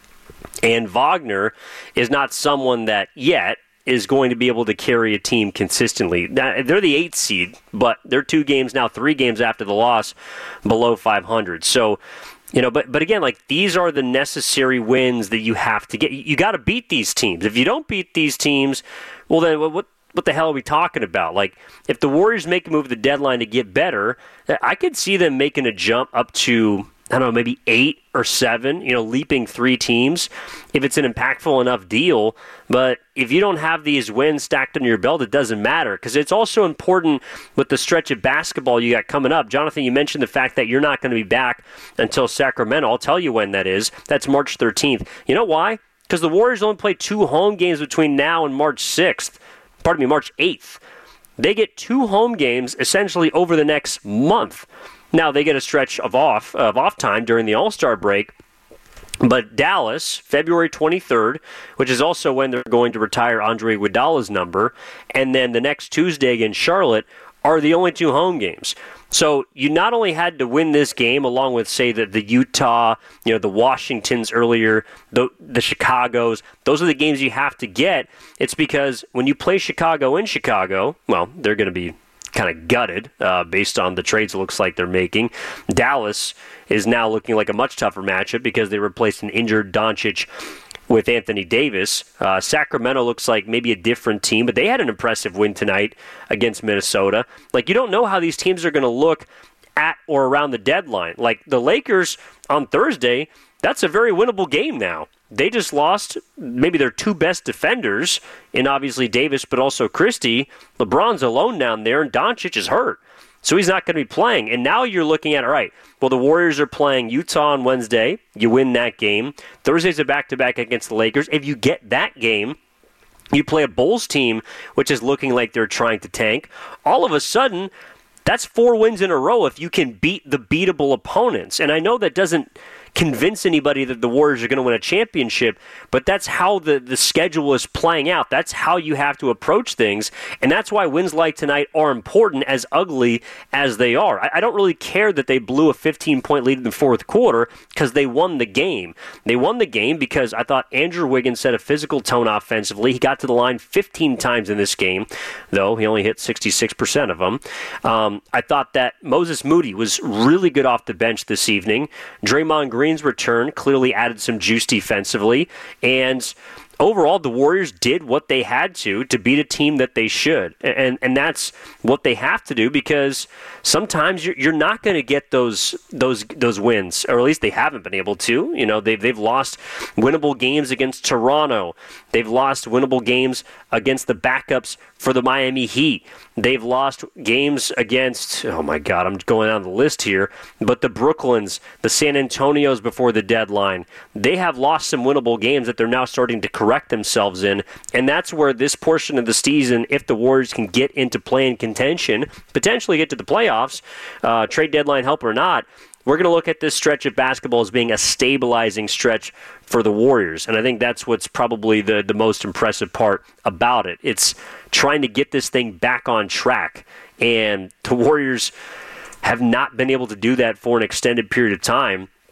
[SPEAKER 8] And Wagner is not someone that yet is going to be able to carry a team consistently. They're the eighth seed, but they're two games now, three games after the loss, below five hundred. So, you know, but but again, like these are the necessary wins that you have to get. You got to beat these teams. If you don't beat these teams, well, then what? What the hell are we talking about? Like, if the Warriors make a move at the deadline to get better, I could see them making a jump up to, I don't know, maybe eight or seven, you know, leaping three teams if it's an impactful enough deal. But if you don't have these wins stacked on your belt, it doesn't matter, because it's also important with the stretch of basketball you got coming up. Jonathan, you mentioned the fact that you're not going to be back until Sacramento. I'll tell you when that is. That's March thirteenth. You know why? Because the Warriors only play two home games between now and March sixth. Pardon me, March eighth. They get two home games essentially over the next month. Now, they get a stretch of off of off time during the All-Star break, but Dallas, February twenty-third, which is also when they're going to retire Andre Iguodala's number, and then the next Tuesday against Charlotte are the only two home games. So you not only had to win this game along with, say, the, the Utah, you know, the Washingtons earlier, the, the Chicagos, those are the games you have to get. It's because when you play Chicago in Chicago, well, they're going to be kind of gutted uh, based on the trades it looks like they're making. Dallas is now looking like a much tougher matchup because they replaced an injured Doncic with Anthony Davis. Uh, Sacramento looks like maybe a different team, but they had an impressive win tonight against Minnesota. Like, you don't know how these teams are going to look at or around the deadline. Like, the Lakers on Thursday, that's a very winnable game now. They just lost maybe their two best defenders in obviously Davis, but also Christie. LeBron's alone down there, and Doncic is hurt. So he's not going to be playing. And now you're looking at, all right, well, the Warriors are playing Utah on Wednesday. You win that game. Thursday's a back-to-back against the Lakers. If you get that game, you play a Bulls team, which is looking like they're trying to tank. All of a sudden, that's four wins in a row if you can beat the beatable opponents. And I know that doesn't convince anybody that the Warriors are going to win a championship, but that's how the, the schedule is playing out. That's how you have to approach things, and that's why wins like tonight are important, as ugly as they are. I, I don't really care that they blew a fifteen-point lead in the fourth quarter, because they won the game. They won the game because I thought Andrew Wiggins set a physical tone offensively. He got to the line fifteen times in this game, though he only hit sixty-six percent of them. Um, I thought that Moses Moody was really good off the bench this evening. Draymond Green return clearly added some juice defensively, and overall the Warriors did what they had to to beat a team that they should, and and that's what they have to do, because sometimes you're, you're not going to get those those those wins, or at least they haven't been able to. You know, they've they've lost winnable games against Toronto. They've lost winnable games against the backups for the Miami Heat. They've lost games against, oh my God, I'm going down the list here, but the Brooklyns, the San Antonios before the deadline, they have lost some winnable games that they're now starting to correct themselves in, and that's where this portion of the season, if the Warriors can get into play-in contention, potentially get to the playoffs, uh, trade deadline help or not, we're going to look at this stretch of basketball as being a stabilizing stretch for the Warriors. And I think that's what's probably the, the most impressive part about it. It's trying to get this thing back on track. And the Warriors have not been able to do that for an extended period of time.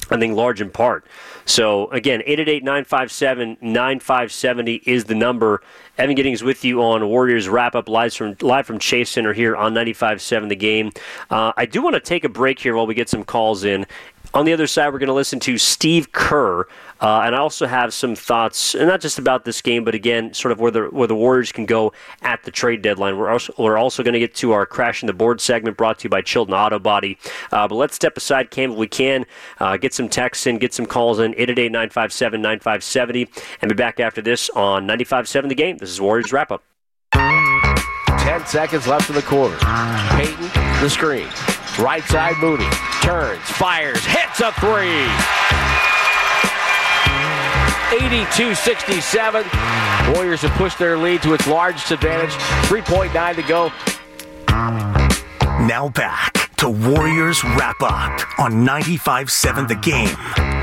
[SPEAKER 8] I think large in part. So, again, eight eight eight, nine five seven, nine five seven zero is the number. Evan Giddings with you on Warriors Wrap-Up live from, live from Chase Center here on ninety-five point seven The Game. Uh, I do want to take a break here while we get some calls in. On the other side, we're going to listen to Steve Kerr, uh, and I also have some thoughts, and not just about this game, but again, sort of where the where the Warriors can go at the trade deadline. We're also, we're also going to get to our Crashing the Board segment brought to you by Chilton Auto Body. Uh, but let's step aside, Cam, if we can, uh, get some texts in, get some calls in, eight eight eight, nine five seven, nine five seven zero, and be back after this on ninety-five point seven The Game. This is Warriors Wrap-Up.
[SPEAKER 7] Ten seconds left in the quarter. Payton, the screen. Right side, Moody. Turns, fires, hits a three. eighty-two sixty-seven. Warriors have pushed their lead to its largest advantage. three point nine to go.
[SPEAKER 6] Now back to Warriors Wrap-Up on ninety-five point seven The Game.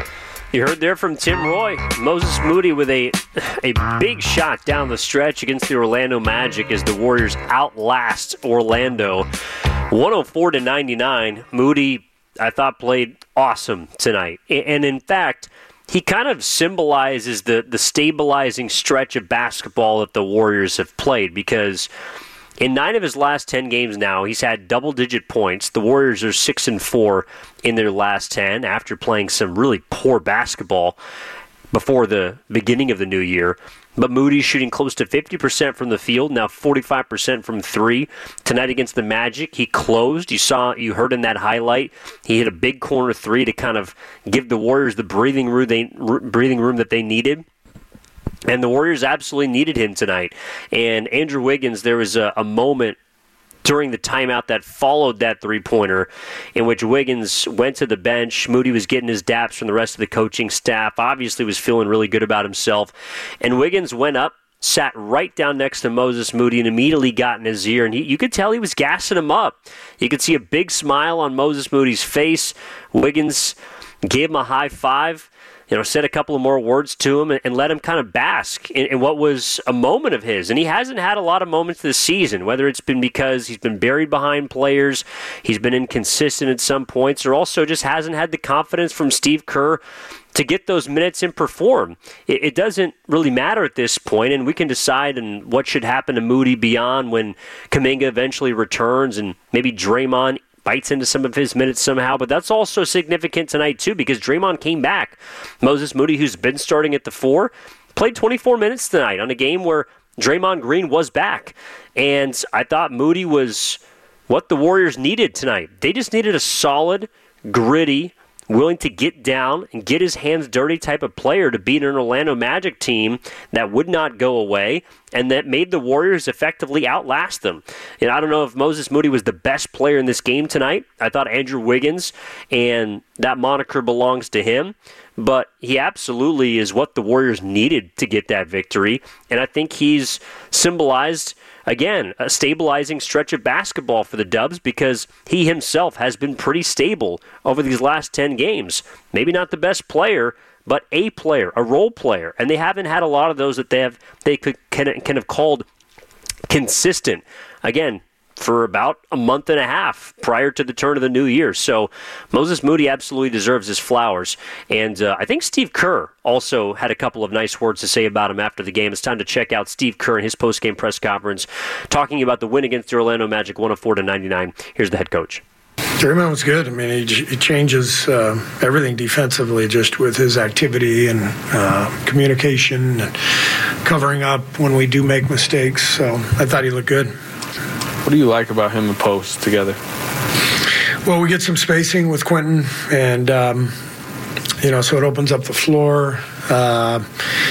[SPEAKER 8] You heard there from Tim Roy. Moses Moody with a a big shot down the stretch against the Orlando Magic as the Warriors outlast Orlando one oh four to ninety-nine. Moody, I thought, played awesome tonight. And in fact, he kind of symbolizes the, the stabilizing stretch of basketball that the Warriors have played, because in nine of his last ten games now, he's had double-digit points. The Warriors are six and four in their last ten after playing some really poor basketball before the beginning of the new year. But Moody's shooting close to fifty percent from the field, now forty-five percent from three. Tonight against the Magic, he closed. You saw, you heard in that highlight, he hit a big corner three to kind of give the Warriors the breathing room they, breathing room that they needed. And the Warriors absolutely needed him tonight. And Andrew Wiggins, there was a, a moment during the timeout that followed that three-pointer in which Wiggins went to the bench. Moody was getting his daps from the rest of the coaching staff, obviously was feeling really good about himself. And Wiggins went up, sat right down next to Moses Moody, and immediately got in his ear. And he, you could tell he was gassing him up. You could see a big smile on Moses Moody's face. Wiggins gave him a high five. You know, said a couple of more words to him and, and let him kind of bask in, in what was a moment of his. And he hasn't had a lot of moments this season, whether it's been because he's been buried behind players, he's been inconsistent at some points, or also just hasn't had the confidence from Steve Kerr to get those minutes and perform. It, it doesn't really matter at this point, and we can decide on what should happen to Moody beyond when Kuminga eventually returns and maybe Draymond bites into some of his minutes somehow, but that's also significant tonight too, because Draymond came back. Moses Moody, who's been starting at the four, played twenty-four minutes tonight on a game where Draymond Green was back. And I thought Moody was what the Warriors needed tonight. They just needed a solid, gritty, willing to get down and get his hands dirty type of player to beat an Orlando Magic team that would not go away and that made the Warriors effectively outlast them. And I don't know if Moses Moody was the best player in this game tonight. I thought Andrew Wiggins, and that moniker belongs to him, but he absolutely is what the Warriors needed to get that victory. And I think he's symbolized, again, a stabilizing stretch of basketball for the Dubs, because he himself has been pretty stable over these last ten games. Maybe not the best player, but a player, a role player. And they haven't had a lot of those that they have they could can, can have called consistent, again, for about a month and a half prior to the turn of the new year. So Moses Moody absolutely deserves his flowers. And uh, I think Steve Kerr also had a couple of nice words to say about him after the game. It's time to check out Steve Kerr in his post-game press conference talking about the win against the Orlando Magic, one oh four to ninety-nine. Here's the head coach.
[SPEAKER 11] Draymond was good. I mean, he, he changes uh, everything defensively just with his activity and uh, communication and covering up when we do make mistakes. So I thought he looked good.
[SPEAKER 12] What do you like about him and Post together?
[SPEAKER 11] Well, we get some spacing with Quentin, and, um, you know, so it opens up the floor. Uh,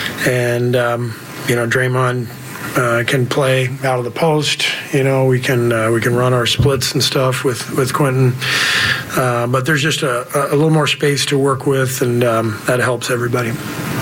[SPEAKER 11] and, um, you know, Draymond uh, can play out of the post. You know, we can uh, we can run our splits and stuff with, with Quentin. Uh, but there's just a, a little more space to work with, and um, that helps everybody.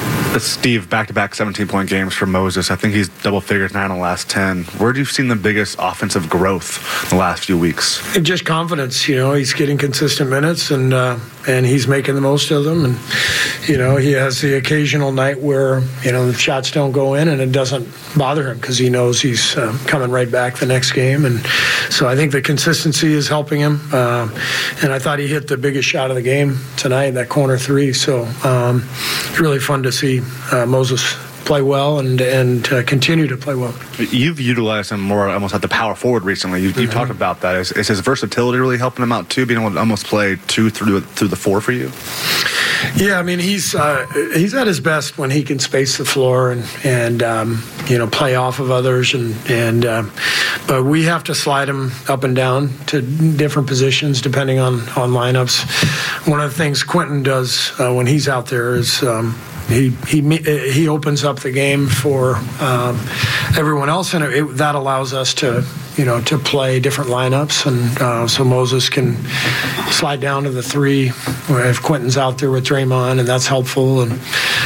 [SPEAKER 13] Steve, back-to-back seventeen-point games for Moses. I think he's double figures now in the last ten. Where have you seen the biggest offensive growth in the last few weeks?
[SPEAKER 11] And just confidence. You know, he's getting consistent minutes, and uh, and he's making the most of them. And, you know, he has the occasional night where, you know, the shots don't go in, and it doesn't bother him because he knows he's uh, coming right back the next game. And so I think the consistency is helping him. Uh, and I thought he hit the biggest shot of the game tonight, that corner three. So um, it's really fun to see uh, Moses play well and and uh, continue to play well.
[SPEAKER 13] You've utilized him more almost at the power forward recently. You, you've mm-hmm. talked about that. Is, is his versatility really helping him out too, being able to almost play two through through the four for you?
[SPEAKER 11] Yeah, I mean he's uh, he's at his best when he can space the floor and and um, you know play off of others and and uh, but we have to slide him up and down to different positions depending on on lineups. One of the things Quentin does uh, when he's out there is. Um, He he he opens up the game for um, everyone else, and it, that allows us to you know to play different lineups, and uh, so Moses can slide down to the three if Quentin's out there with Draymond, and that's helpful. And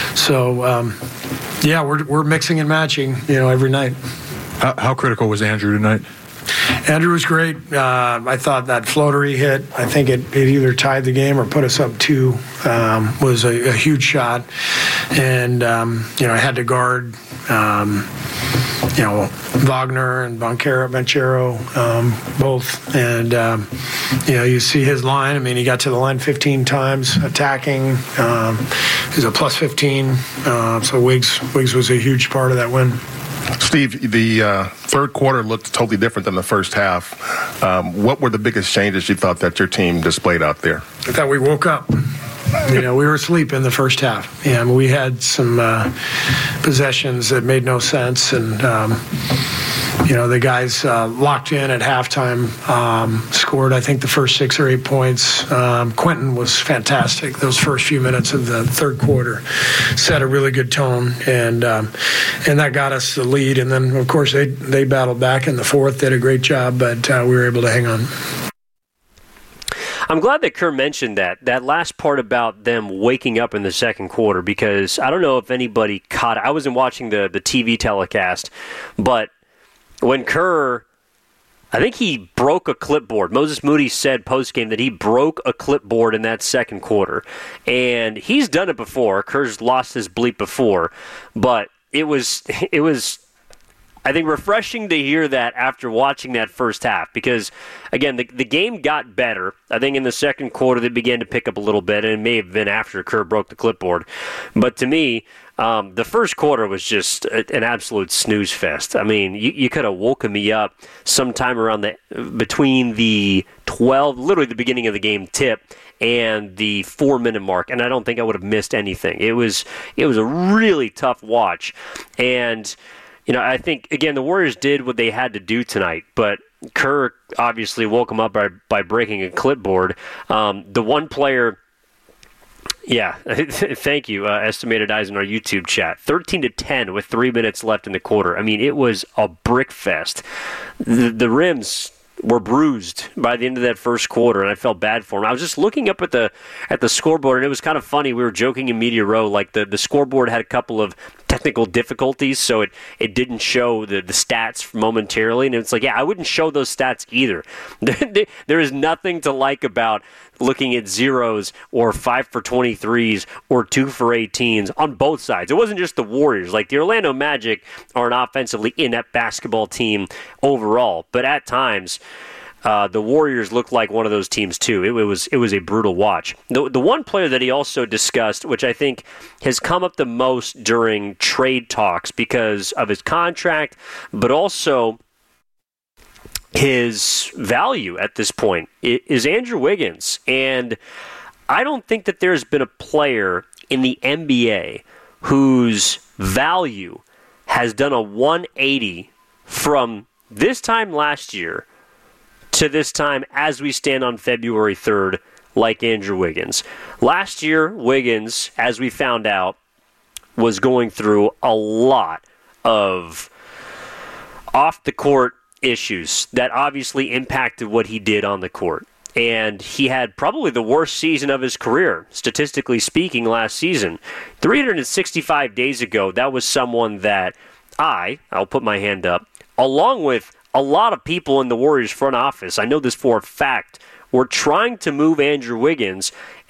[SPEAKER 11] so um, yeah, we're we're mixing and matching you know every night.
[SPEAKER 14] How, how critical was Andrew tonight?
[SPEAKER 11] Andrew was great. Uh, I thought that floater he hit, I think it, it either tied the game or put us up two, um, was a, a huge shot. And, um, you know, I had to guard, um, you know, Wagner and Banchero, Banchero um, both. And, um, you know, you see his line. I mean, he got to the line fifteen times attacking. Um, he's a plus fifteen. Uh, so Wiggs, Wiggs was a huge part of that win.
[SPEAKER 15] Steve, the uh, third quarter looked totally different than the first half. Um, what were the biggest changes you thought that your team displayed out there?
[SPEAKER 11] I thought we woke up. You know, we were asleep in the first half, and we had some uh, possessions that made no sense, and um, you know the guys uh, locked in at halftime, um, scored I think the first six or eight points. Um, Quentin was fantastic. Those first few minutes of the third quarter set a really good tone, and um, and that got us the lead. And then of course they they battled back in the fourth, did a great job, but uh, we were able to hang on.
[SPEAKER 8] I'm glad that Kerr mentioned that, that last part about them waking up in the second quarter, because I don't know if anybody caught it. I wasn't watching the, the T V telecast, but when Kerr, I think he broke a clipboard. Moses Moody said postgame that he broke a clipboard in that second quarter. And he's done it before. Kerr's lost his bleep before. But it was it was... I think refreshing to hear that after watching that first half because, again, the the game got better. I think in the second quarter they began to pick up a little bit, and it may have been after Kerr broke the clipboard. But to me, um, the first quarter was just a, an absolute snooze fest. I mean, you, you could have woken me up sometime around the between the twelve, literally the beginning of the game tip, and the four-minute mark, and I don't think I would have missed anything. It was it was a really tough watch, and you know, I think, again, the Warriors did what they had to do tonight, but Kerr obviously woke them up by, by breaking a clipboard. Um, the one player, yeah, thank you, uh, Estimated Eyes in our YouTube chat, thirteen to ten with three minutes left in the quarter. I mean, it was a brick fest. The, the rims were bruised by the end of that first quarter, and I felt bad for him. I was just looking up at the at the scoreboard, and it was kind of funny. We were joking in Media Row, like the, the scoreboard had a couple of technical difficulties, so it, it didn't show the, the stats momentarily, and it's like, yeah, I wouldn't show those stats either. There is nothing to like about looking at zeros or five for twenty-threes or two for eighteens on both sides. It wasn't just the Warriors. Like, the Orlando Magic are an offensively inept basketball team overall, but at times Uh, the Warriors looked like one of those teams too. It, it was it was a brutal watch. The the one player that he also discussed, which I think has come up the most during trade talks because of his contract, but also his value at this point, is Andrew Wiggins. And I don't think that there's been a player in the N B A whose value has done a one eighty from this time last year to this time as we stand on February third, like Andrew Wiggins. Last year, Wiggins, as we found out, was going through a lot of off-the-court issues that obviously impacted what he did on the court. And he had probably the worst season of his career, statistically speaking, last season. three hundred sixty-five days ago, that was someone that I, I'll put my hand up, along with a lot of people in the Warriors front office, I know this for a fact, were trying to move Andrew Wiggins,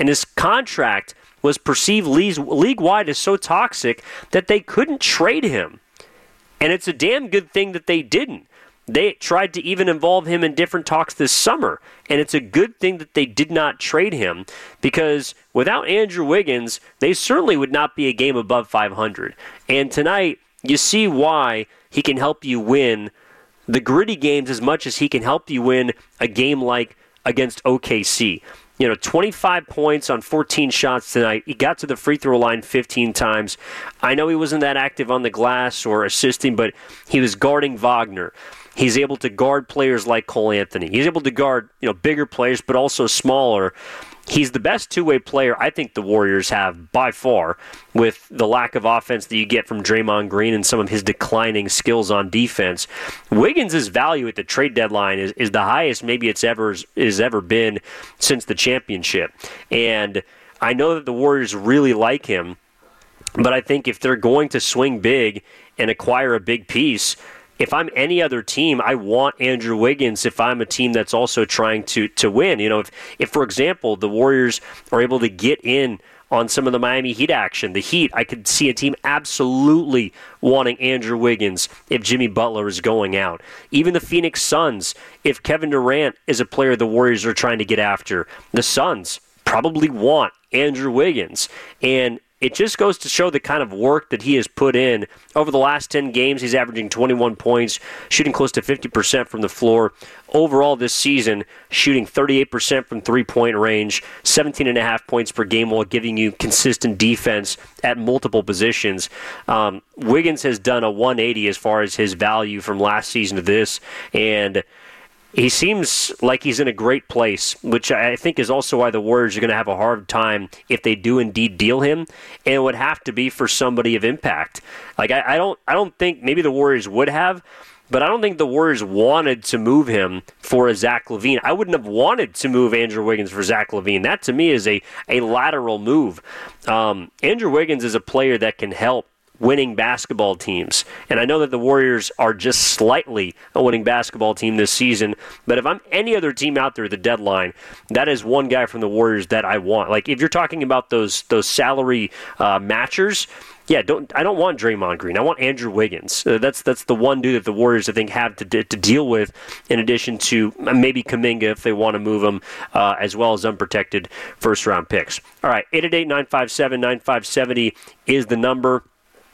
[SPEAKER 8] And his contract was perceived league-wide as so toxic that they couldn't trade him. And it's a damn good thing that they didn't. They tried to even involve him in different talks this summer, and it's a good thing that they did not trade him, because without Andrew Wiggins, they certainly would not be a game above five hundred. And tonight, you see why he can help you win the gritty games as much as he can help you win a game like against O K C. You know, twenty-five points on fourteen shots tonight. He got to the free throw line fifteen times. I know he wasn't that active on the glass or assisting, but he was guarding Wagner. He's able to guard players like Cole Anthony. He's able to guard, you know, bigger players, but also smaller. He's the best two-way player I think the Warriors have by far, with the lack of offense that you get from Draymond Green and some of his declining skills on defense. Wiggins' value at the trade deadline is, is the highest maybe it's ever is ever been since the championship. And I know that the Warriors really like him, but I think if they're going to swing big and acquire a big piece, if I'm any other team, I want Andrew Wiggins if I'm a team that's also trying to to win. You know, if, if for example, the Warriors are able to get in on some of the Miami Heat action, the Heat, I could see a team absolutely wanting Andrew Wiggins if Jimmy Butler is going out. Even the Phoenix Suns, if Kevin Durant is a player the Warriors are trying to get after, the Suns probably want Andrew Wiggins. And it just goes to show the kind of work that he has put in. Over the last ten games, he's averaging twenty-one points, shooting close to fifty percent from the floor. Overall this season, shooting thirty-eight percent from three-point range, seventeen point five points per game while giving you consistent defense at multiple positions. Um, Wiggins has done a one eighty as far as his value from last season to this, and he seems like he's in a great place, which I think is also why the Warriors are going to have a hard time if they do indeed deal him, and it would have to be for somebody of impact. Like I, I don't, I don't think maybe the Warriors would have, but I don't think the Warriors wanted to move him for a Zach LaVine. I wouldn't have wanted to move Andrew Wiggins for Zach LaVine. That to me is a a lateral move. Um, Andrew Wiggins is a player that can help winning basketball teams. And I know that the Warriors are just slightly a winning basketball team this season, but if I'm any other team out there at the deadline, that is one guy from the Warriors that I want. Like, if you're talking about those those salary uh, matchers, yeah, don't I don't want Draymond Green. I want Andrew Wiggins. Uh, that's that's the one dude that the Warriors, I think, have to to deal with, in addition to maybe Kuminga if they want to move him, uh, as well as unprotected first-round picks. All right, eight eight eight, nine five seven, nine five seven zero is the number.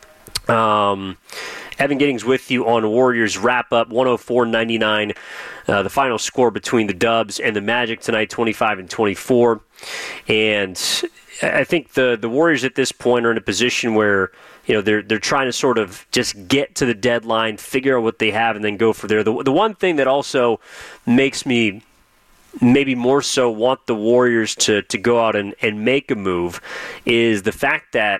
[SPEAKER 8] Um, Evan Giddings with you on Warriors wrap-up, one oh four ninety-nine, uh, the final score between the Dubs and the Magic tonight, twenty-five and twenty-four. And I think the, the Warriors at this point are in a position where, you know, they're they're trying to sort of just get to the deadline, figure out what they have, and then go for there. The, the one thing that also makes me maybe more so want the Warriors to, to go out and, and make a move is the fact that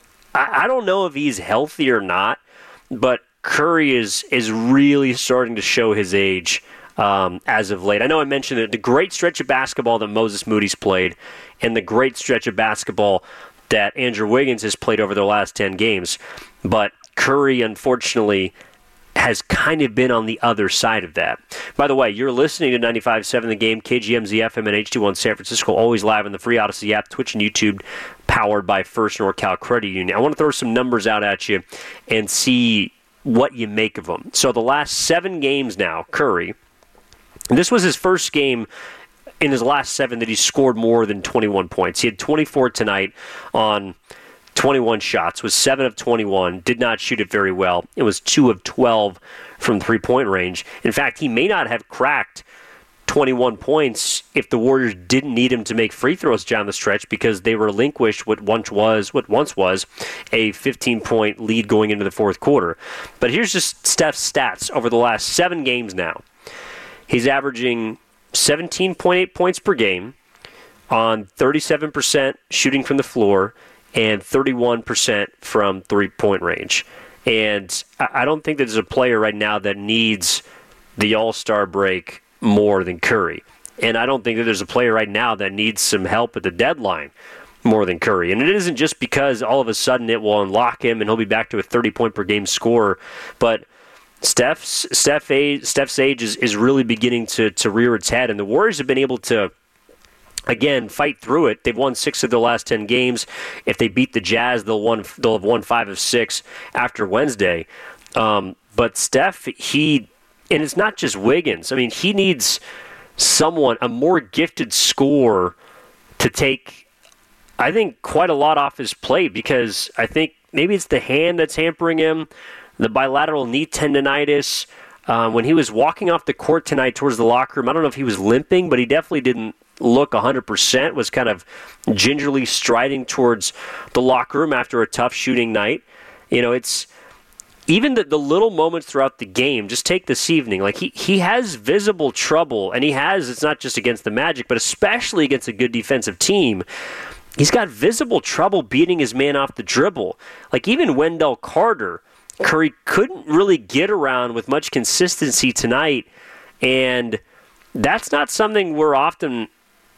[SPEAKER 8] I don't know if he's healthy or not, but Curry is is really starting to show his age um, as of late. I know I mentioned that the great stretch of basketball that Moses Moody's played and the great stretch of basketball that Andrew Wiggins has played over the last ten games, but Curry, unfortunately, has kind of been on the other side of that. By the way, you're listening to ninety-five point seven The Game, K G M Z F M and H D one San Francisco, always live on the free Odyssey app, Twitch and YouTube, powered by First NorCal Credit Union. I want to throw some numbers out at you and see what you make of them. So the last seven games now, Curry, this was his first game in his last seven that he scored more than twenty-one points. He had twenty-four tonight on twenty-one shots, was seven of twenty-one, did not shoot it very well. It was two of twelve from three-point range. In fact, he may not have cracked twenty-one points if the Warriors didn't need him to make free throws down the stretch, because they relinquished what once was what once was a fifteen-point lead going into the fourth quarter. But here's just Steph's stats over the last seven games now. He's averaging seventeen point eight points per game on thirty-seven percent shooting from the floor and thirty-one percent from three-point range. And I don't think that there's a player right now that needs the All-Star break more than Curry. And I don't think that there's a player right now that needs some help at the deadline more than Curry. And it isn't just because all of a sudden it will unlock him and he'll be back to a thirty-point-per-game scorer, but Steph's, Steph age, Steph's age is, is really beginning to, to rear its head, and the Warriors have been able to again, fight through it. They've won six of their last ten games. If they beat the Jazz, they'll, won, they'll have won five of six after Wednesday. Um, but Steph, he, and it's not just Wiggins. I mean, he needs someone, a more gifted scorer, to take, I think, quite a lot off his plate, because I think maybe it's the hand that's hampering him, the bilateral knee tendonitis. Uh, when he was walking off the court tonight towards the locker room, I don't know if he was limping, but he definitely didn't look one hundred percent, was kind of gingerly striding towards the locker room after a tough shooting night. You know, it's even the, the little moments throughout the game. Just take this evening. Like, he, he has visible trouble, and he has, it's not just against the Magic, but especially against a good defensive team. He's got visible trouble beating his man off the dribble. Like, even Wendell Carter, Curry couldn't really get around with much consistency tonight, and that's not something we're often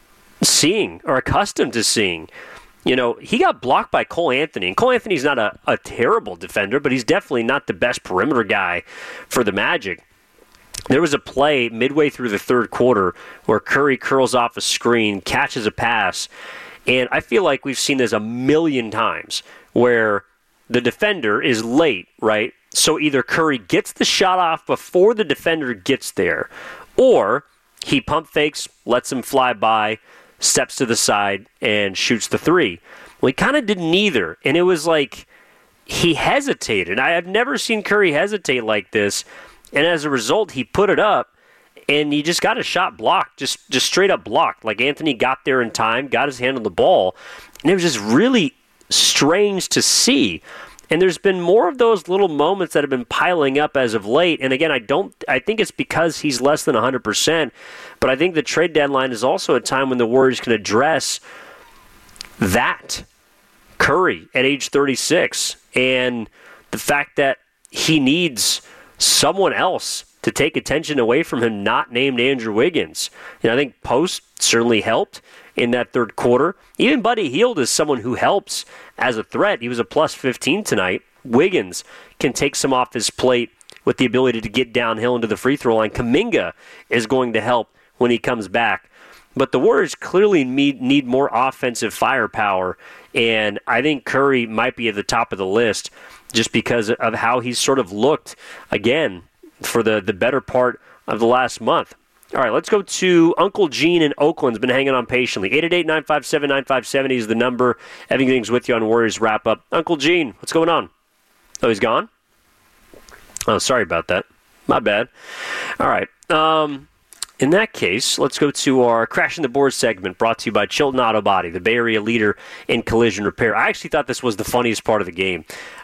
[SPEAKER 8] seeing or accustomed to seeing. You know, he got blocked by Cole Anthony, and Cole Anthony's not a, a terrible defender, but he's definitely not the best perimeter guy for the Magic. There was a play midway through the third quarter where Curry curls off a screen, catches a pass, and I feel like we've seen this a million times where the defender is late, right? So either Curry gets the shot off before the defender gets there, or he pump fakes, lets him fly by, steps to the side, and shoots the three. Well, he kind of did neither, and it was like he hesitated. I have never seen Curry hesitate like this, and as a result, he put it up, and he just got a shot blocked, just, just straight up blocked. Like, Anthony got there in time, got his hand on the ball, and it was just really strange to see. And there's been more of those little moments that have been piling up as of late. And again, I don't I think it's because he's less than one hundred percent, but I think the trade deadline is also a time when the Warriors can address that. Curry at age thirty-six, and the fact that he needs someone else to take attention away from him, not named Andrew Wiggins. And I think Post certainly helped in that third quarter. Even Buddy Hield is someone who helps as a threat. He was a plus fifteen tonight. Wiggins can take some off his plate with the ability to get downhill into the free throw line. Kuminga is going to help when he comes back. But the Warriors clearly need, need more offensive firepower, and I think Curry might be at the top of the list just because of how he's sort of looked, again, for the, the better part of the last month. All right, let's go to Uncle Gene in Oakland. Has been hanging on patiently. eight eight eight, nine five seven, nine five seven zero is the number. Everything's with you on Warriors Wrap-Up. Uncle Gene, what's going on? Oh, he's gone? Oh, sorry about that. My bad. All right. Um, in that case, let's go to our Crashing the Board segment brought to you by Chilton Auto Body, the Bay Area leader in collision repair. I actually thought this was the funniest part of the game.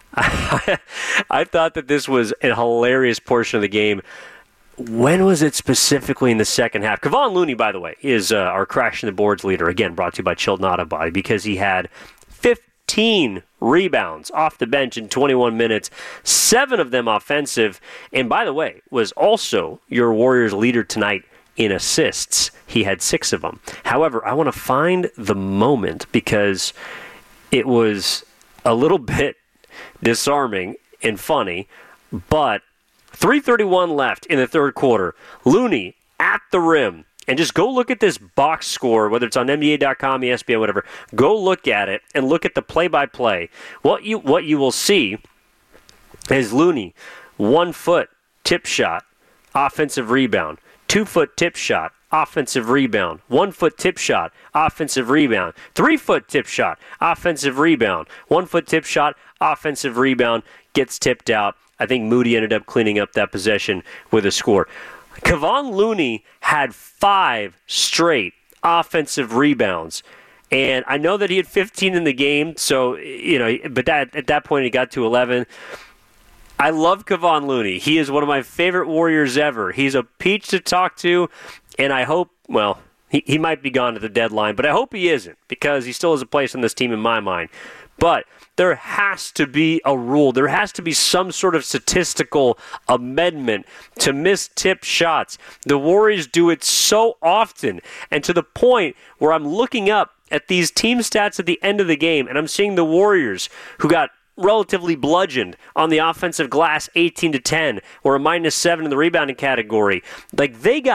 [SPEAKER 8] I thought that this was a hilarious portion of the game. When was it specifically in the second half? Kevon Looney, by the way, is uh, our Crashing the Boards leader, again, brought to you by Chilton Auto Body, because he had fifteen rebounds off the bench in twenty-one minutes, seven of them offensive, and by the way, was also your Warriors leader tonight in assists. He had six of them. However, I want to find the moment because it was a little bit disarming and funny, but three thirty-one left in the third quarter. Looney at the rim. And just go look at this box score, whether it's on N B A dot com, E S P N, whatever. Go look at it and look at the play-by-play. What you what you will see is Looney, one-foot tip shot, offensive rebound. Two-foot tip shot, offensive rebound. One-foot tip shot, offensive rebound. Three-foot tip shot, offensive rebound. One-foot tip shot, offensive rebound. Gets tipped out. I think Moody ended up cleaning up that possession with a score. Kevon Looney had five straight offensive rebounds. And I know that he had fifteen in the game, so, you know, but that at that point he got to eleven. I love Kevon Looney. He is one of my favorite Warriors ever. He's a peach to talk to, and I hope, well, he, he might be gone at the deadline, but I hope he isn't, because he still has a place on this team in my mind. But there has to be a rule. There has to be some sort of statistical amendment to miss tip shots. The Warriors do it so often, and to the point where I'm looking up at these team stats at the end of the game, and I'm seeing the Warriors, who got relatively bludgeoned on the offensive glass eighteen to ten, or a minus seven in the rebounding category. Like, they got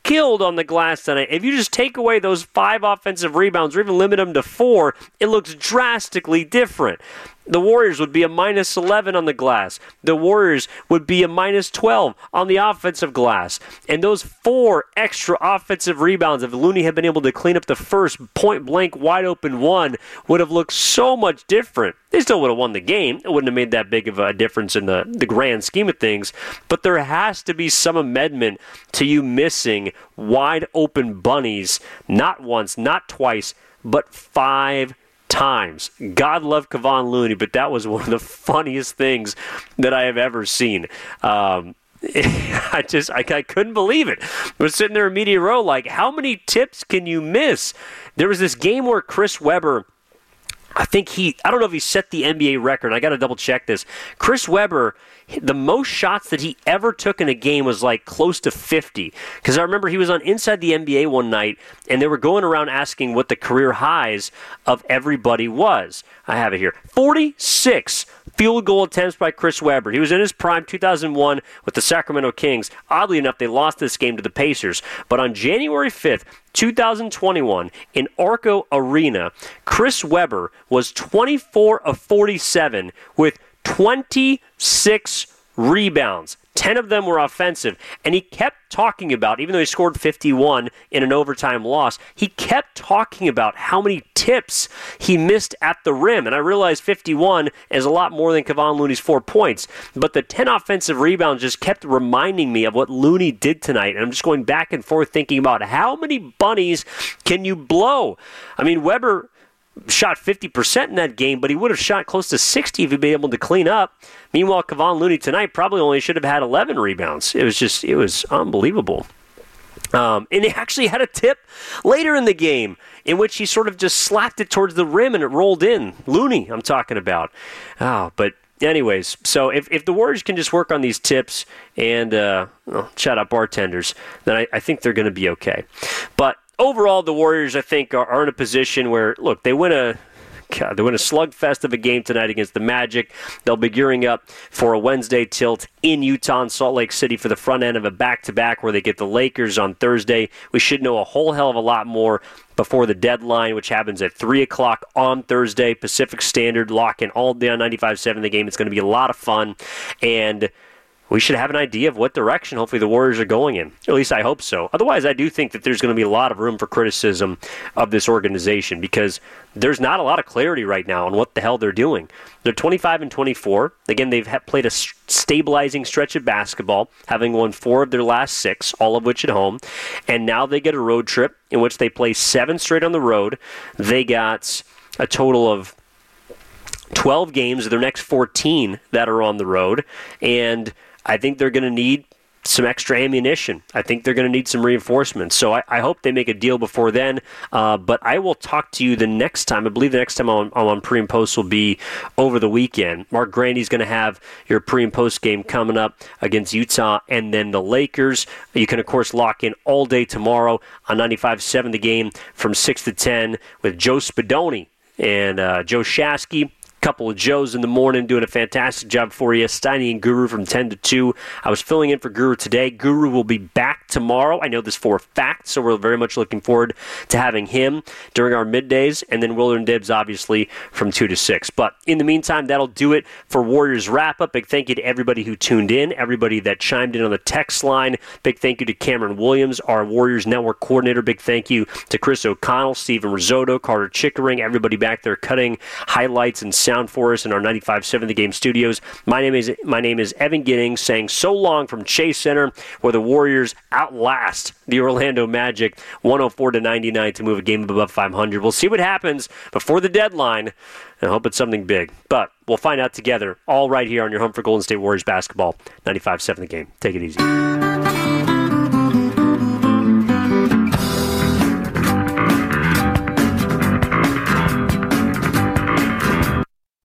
[SPEAKER 8] killed on the glass tonight. If you just take away those five offensive rebounds or even limit them to four, it looks drastically different. The Warriors would be a minus eleven on the glass. The Warriors would be a minus twelve on the offensive glass. And those four extra offensive rebounds, if Looney had been able to clean up the first point-blank, wide-open one, would have looked so much different. They still would have won the game. It wouldn't have made that big of a difference in the, the grand scheme of things. But there has to be some amendment to you missing wide-open bunnies, not once, not twice, but five times. God love Kevon Looney, but that was one of the funniest things that I have ever seen. Um, I just, I, I couldn't believe it. I was sitting there in media row like, how many tips can you miss? There was this game where Chris Webber, I think he, I don't know if he set the N B A record. I got to double check this. Chris Webber, the most shots that he ever took in a game was like close to fifty. Because I remember he was on Inside the N B A one night, and they were going around asking what the career highs of everybody was. I have it here. forty-six field goal attempts by Chris Webber. He was in his prime, two thousand one, with the Sacramento Kings. Oddly enough, they lost this game to the Pacers. But on January fifth, two thousand twenty-one, in Arco Arena, Chris Webber was twenty-four of forty-seven with twenty-six rebounds. ten of them were offensive. And he kept talking about, even though he scored fifty-one in an overtime loss, he kept talking about how many tips he missed at the rim. And I realized fifty-one is a lot more than Kevon Looney's four points. But the ten offensive rebounds just kept reminding me of what Looney did tonight. And I'm just going back and forth thinking about how many bunnies can you blow? I mean, Webber shot fifty percent in that game, but he would have shot close to sixty if he'd been able to clean up. Meanwhile, Kevon Looney tonight probably only should have had eleven rebounds. It was just, it was unbelievable. Um, and he actually had a tip later in the game in which he sort of just slapped it towards the rim and it rolled in. Looney, I'm talking about. Oh, but anyways, so if, if the Warriors can just work on these tips and uh, well, shout out bartenders, then I, I think they're going to be okay. But overall, the Warriors, I think, are, are in a position where, look, they win a God, they win a slugfest of a game tonight against the Magic. They'll be gearing up for a Wednesday tilt in Utah and Salt Lake City for the front end of a back-to-back where they get the Lakers on Thursday. We should know a whole hell of a lot more before the deadline, which happens at three o'clock on Thursday, Pacific Standard. Lock in all day on ninety-five point seven the game. It's going to be a lot of fun. And we should have an idea of what direction hopefully the Warriors are going in. At least I hope so. Otherwise, I do think that there's going to be a lot of room for criticism of this organization because there's not a lot of clarity right now on what the hell they're doing. They're twenty-five and twenty-four. Again, they've played a stabilizing stretch of basketball, having won four of their last six, all of which at home. And now they get a road trip in which they play seven straight on the road. They got a total of twelve games of their next fourteen that are on the road. And I think they're going to need some extra ammunition. I think they're going to need some reinforcements. So I, I hope they make a deal before then. Uh, but I will talk to you the next time. I believe the next time I'm on, I'm on pre and post will be over the weekend. Mark Grandy's going to have your pre and post game coming up against Utah and then the Lakers. You can, of course, lock in all day tomorrow on ninety-five point seven the game from six to ten with Joe Spadoni and uh, Joe Shasky. Couple of Joes in the morning doing a fantastic job for you. Steiny and Guru from ten to two. I was filling in for Guru today. Guru will be back tomorrow. I know this for a fact, so we're very much looking forward to having him during our middays. And then Willard and Dibs, obviously, from two to six. But in the meantime, that'll do it for Warriors Wrap-Up. Big thank you to everybody who tuned in, everybody that chimed in on the text line. Big thank you to Cameron Williams, our Warriors Network coordinator. Big thank you to Chris O'Connell, Steven Risotto, Carter Chickering, everybody back there cutting highlights and sound for us in our ninety-five point seven The Game studios. My name is my name is Evan Giddings saying so long from Chase Center where the Warriors outlast the Orlando Magic one oh four to ninety-nine to move a game above five hundred. We'll see what happens before the deadline. I hope it's something big. But we'll find out together all right here on your home for Golden State Warriors basketball. ninety-five point seven The Game. Take it easy.